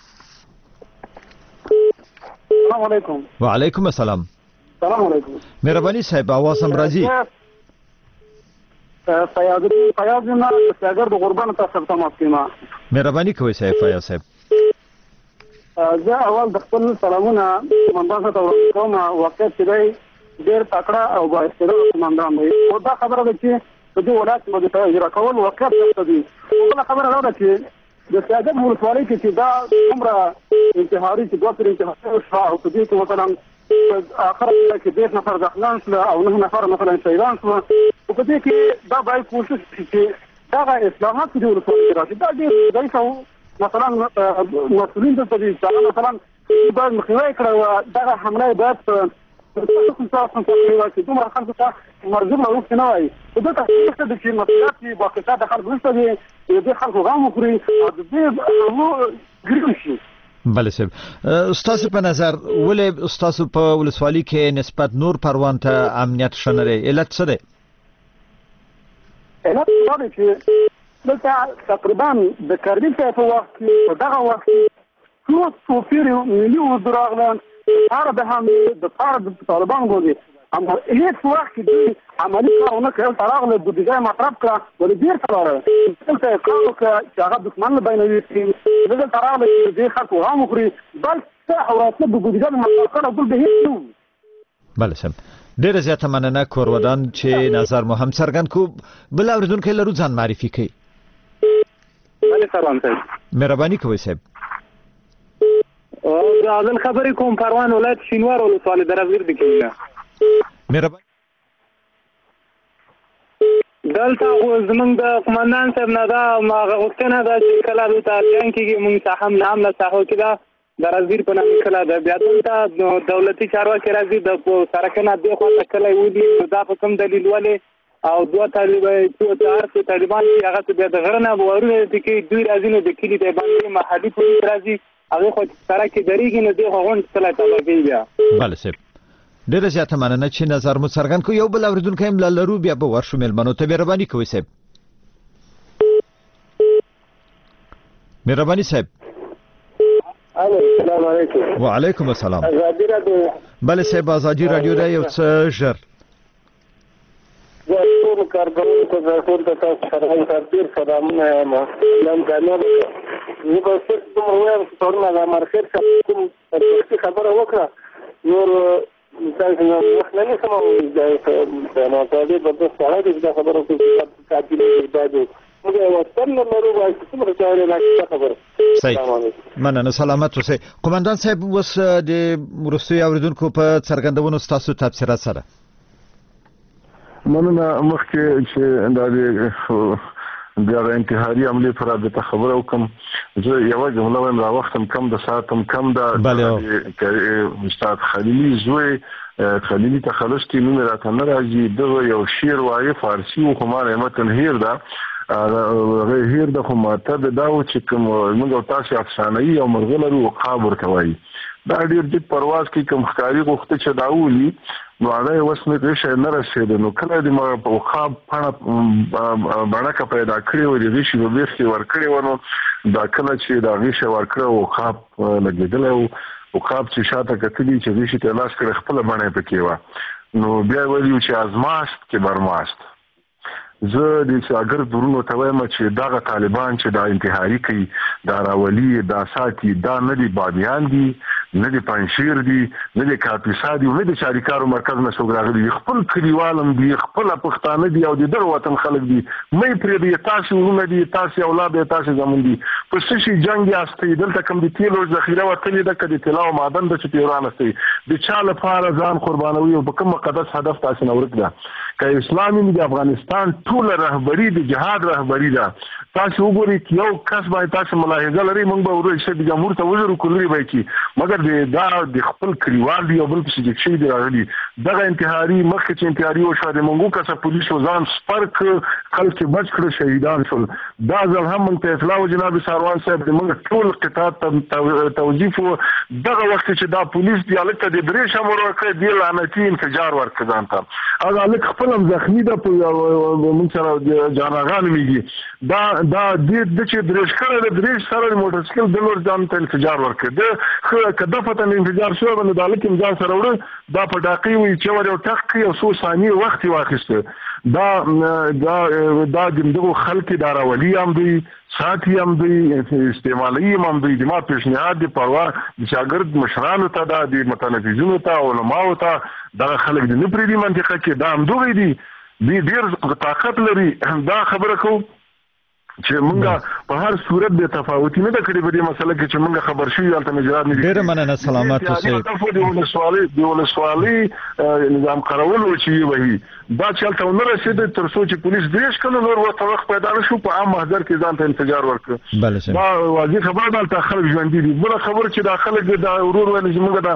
السلام علیکم. وعلیکم السلام. السلام علیکم. مهرباني صاحب आवाज هم راځي. فیاض فیاض نه ساګر د غربان تاسو ته ماسکیما. مهرباني کوئ صاحب فیاض صاحب. زه اول د خپل سلامونه قومندان ته ورکوم. واقعیت چې دی ډېر تکړه او بااستعداده قومندان دی. خو دا خبره ده چې په دې ولایت کې د اجرا کول واقعیت څه دی. بله خبره دا ده چې د سیاجت ولسوالۍ کې چې دا څومره انتحاري چې دوه پرې انتحاري شوه او په دې کې مثلا آخره کې دېرش نفر زخمیان شوه او نه نفر مثلا شهیدان شوه. خو په دې کې دا باید کوشش وشي چې دغه اصلاحات په دې ولسوالۍ کې راشي. دا ډېر ضعیفه و. مثلا مسؤلین دلته دي چې مثلا باید مخنیوی کړی و. دغه حمله باید په تاسو چې دومره خلکو ته مرجوع اوښتې نه وای. خو دلته څه ده چې مسؤلیت چې باقاعده د خلکو نشته دی د دې خلکو غم وخوري او د دې ګریډ شي. بله صاحب ستاسو په نظر ولې ستاسو په ولسوالۍ کې نسبت نور پروان ته امنیت ښه نه دی؟ علت څه دی؟ علت دا دی چې دلته تقریبا د کارګر صاحب په وخت کې په دغه وخت کې څو څو پیرې ملي اردو راغلل لپاره د حملې دپاره د طالبانو بودې. اما هېڅ وخت کې دوی عملي کار ونه کړ. هلته راغله بودیجه یې مصرف کړه ولې بیرته لاړه. دلته یې کار وکړه چې هغه دښمن له بینه ویستي. دلته راغله چې د دې خلکو غم وخوري بل څه او راتله د بودیجه د مصرف کړه بل به هېڅ نه و. بله صاحب ډیره زیاته مننه کورودان چې نظر مو هم څرګند کو. بل اوریدونکی لرو ځان معرفي کوي. بله سلام صاحب. مهرباني کوئ صاحب. دا نن خبرې کوم پروان ولایت شینوار ولسوالۍ د رازګر د کلیله. مهرباني. دلته زمونږ د قومندان صاحب نه دا هغه غوښتنه ده چې کله دوی ته جنګ کېږي مونږ ته حمله حمله ساحو کې ده د رازیر په نامه کله د بیا دلته دولتي چارواکي راځي د سرکنه د خواته کله ودی دا په کوم دلیل ولې او دوه طالبان چې تاسو طالبان چې هغه بیا د غرنه ورونه د کې دوی راځي نو د کلی د باندې محلي پولیس راځي هغه خو سره کې درېږي نو د غون څخه تابع بیا بله سیب ډیره زیاته مننه چې نظر مو څرګند کو یو بل اوریدونکو هم لرو بیا به ورشو ملمنو ته مهرباني کوئ سیب مهرباني صاحب السلام علیکم وعلیکم السلام ازادي رادیو بله صاحب ازادي رادیو دا یو څه ژر زه ټول کارکوونکو ته ټول ته تاسو سره ډېر سلامونه یم نن کامیاب زه به صرف دومره وایم چې پرونه د مرخیر څخه کوم پرمختي خبره وکړه نور تاسو نو وخت نه نیسم دا نو تاسو به تاسو سره دې خبره کوئ چې کاتب دې باندې مننه سلامت اوسئ قومندان صاحب اوس د وروستیو اوریدونکو په څرګندونو ستاسو تبصرات سره مننه مخکې چې دا د انتحاري عملې پر رابطه خبره وکم زه یو جمله وایم را وختم کم د ساعتم کم د استاد خلیلی زوی خلیلی تخلص کې نوم راته نه راځي دغه یو شعر وایي فارسی و خو ما متن هیر ده هیر د خو ماته د داو چې کوم موږ تاسو افسانه‌ای او مرغلرو عقاب ورته وایي دا ډېر د پرواز کې کوم ښکاری غوښته چې داولي نو هغه وسمه کې شي نه رسید نو کله د عقاب پڼه باندې پیدا کړی و د ریشي په بیخ ور کړی ونه دا کله چې دا ریشي ور کړو عقاب لګیدل او عقاب چې شاته کتلی چې ریشي ته لاس کړ خپل باندې پکې و نو بیا ویلو چې ازماست کې برماست زه د شاګرد ورونو ته وایم چې دغه طالبان چې دا انتحاري کوي دا راولي دا ساتي دا نه دي بادیان دي نه دي پنځیر دي نه دي کاپیسا دي نه دي چاریکارو مرکز نه څوک راغلي خپل کلیوالم دي خپل پښتانه دي او د در وطن خلک دي مې پرې دي تاسو ورونه دي تاسو اولاد دي تاسو زمون دي په سشي جنگ یاستې دلته کوم دي تیلو ذخیره وتلې ده کدي طلا او معدن د چتیران استي د چا لپاره ځان قربانوي او په کوم مقدس هدف تاسو نه ورکړه که اسلامي د افغانستان ټول رهبری د جهاد رهبری ده تاسو وګورئ یو کس باندې تاسو ملاحظه لري موږ به ورته چې د جمهور ته وزیر کولري وای کی مګر دا د خپل کلیوال دی او بل څه چې شي دی راغلي دغه انتحاري مخکې چې انتحاري او شاده موږ کسه پولیس وزان سپرک خلک بچ کړ شهیدان شول دا ځل هم موږ ته اطلاع جناب ساروان صاحب د موږ ټول قطاع توظیف دغه وخت چې دا پولیس دی الکه د درې شمور ورکړي دی لعنتی انفجار ورکړ ځانته هغه الک خپل زخمی ده په موږ سره جانغان میږي دا دا د چې درش کړه د درش سره موټر سایکل د لور ځان ته انفجار ورکړ د خو کده فتن انفجار شو باندې د الک امزان سره وړ دا په ډاقي وي چې ور یو ټک یو څو ثانیې وخت واخیسته دا دا دا دغه خلک دا راولي هم دوی ساتي هم دوی استعمالي هم دوی د ما پیشنهاد دی پروا د شاګرد مشرانو ته دا د متنفذینو ته علماو ته دا خلک د نپری دی منطقه کې دا هم دوی دي دی ډیر طاقت لري دا خبره کو چې مونږه په هر صورت به تفاوتي نه د کړي په دې مسله کې چې مونږه خبر شو یالته مجرات نه ډیر مننه سلامات اوسئ د ولسوالۍ د ولسوالۍ نظام قرول چې وایي دا چې تل نه رسید تر څو چې پولیس دیش کله نور وخت وخت پیدا شو په عام محضر کې ځان ته انفجار ورکړ بله دا واجب خبره ده ته خلک ژوند دي بل خبر چې دا خلک دا ورور ونه چې مونږه دا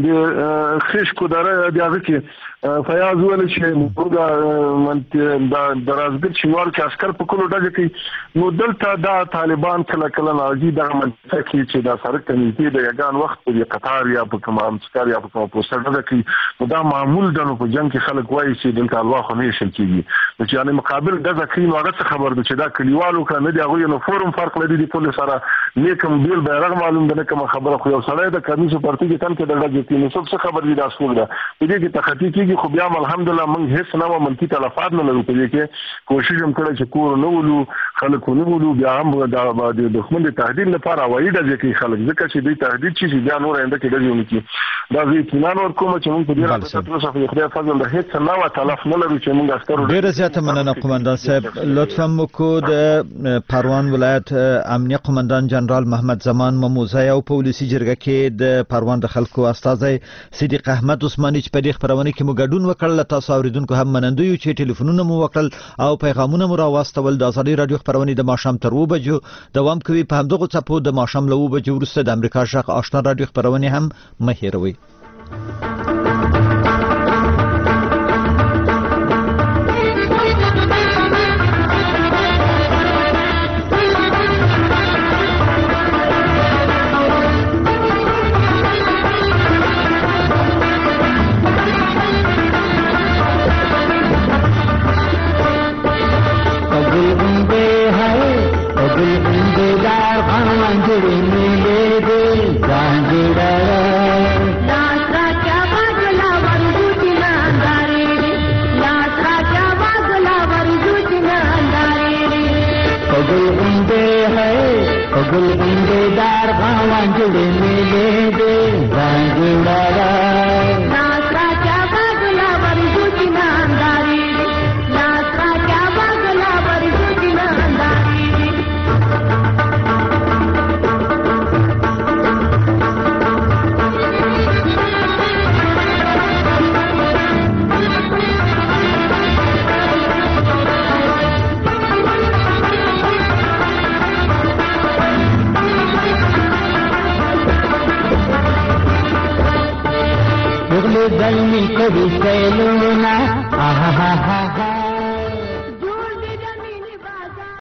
د خیش کو دره دی هغه کې فیاض ول چې مونږه من دا درازګر شوار کې عسكر په کولو ډګه کې نو دلته دا طالبان کله کله راځي د منځ کې چې دا سره کمیټې د یګان وخت په قطار یا په کوم امسکار یا په کوم پوسټر ډګه کې نو دا معمول د نو په جنگ کې خلک وایي چې دلته الوا خو نه شي کېږي نو چې یعنی مقابل د ځکه نو هغه خبر ده چې دا کلیوالو کنه دی هغه نو فورم فرق لري د پولیس سره نیکم بیل بیرغ معلوم ده کوم خبره خو یو سړی د کمیسو پارټي کې تم کې دغه کې نو څه خبر دي دا ټول ده دې کې تخطی کېږي خو بیا الحمدلله موږ هیڅ نه منفي تلفات نه لرو په دې کې کوشش هم کړی چې کور نه ولو خلک نه ولو بیا هم د دښمن د تهدید لپاره وایي د ځکه خلک ځکه چې د تهدید چې بیا نور انده کې دغه ونکي دا زه اطمینان ورکوم چې موږ په دې راځو تاسو په خدای فضل د هیڅ نه و تلف نه لرو چې موږ عسكر ډیر زیاته مننه قومندان صاحب لطفا مکو د پروان ولایت امنیه قومندان جنرال محمد زمان مموزه او پولیسي جرګه کې د پروان د خلکو استاذ صدیق احمد عثماني چې په دې خبرونه کې مو ګډون وکړل تاسو اوریدونکو هم منندوی چې ټلیفونونه مو وکړل او پیغامونه مو راوستول د ازادي رادیو خبرونه د ماښام تر اوه بجو دوام کوي. په همدغه څپو د ماښام له اوه بجو وروسته د امریکا غږ آشنا رادیو خبرونه هم مه هېروئ. दल में कभी सैलूना आहा हा हा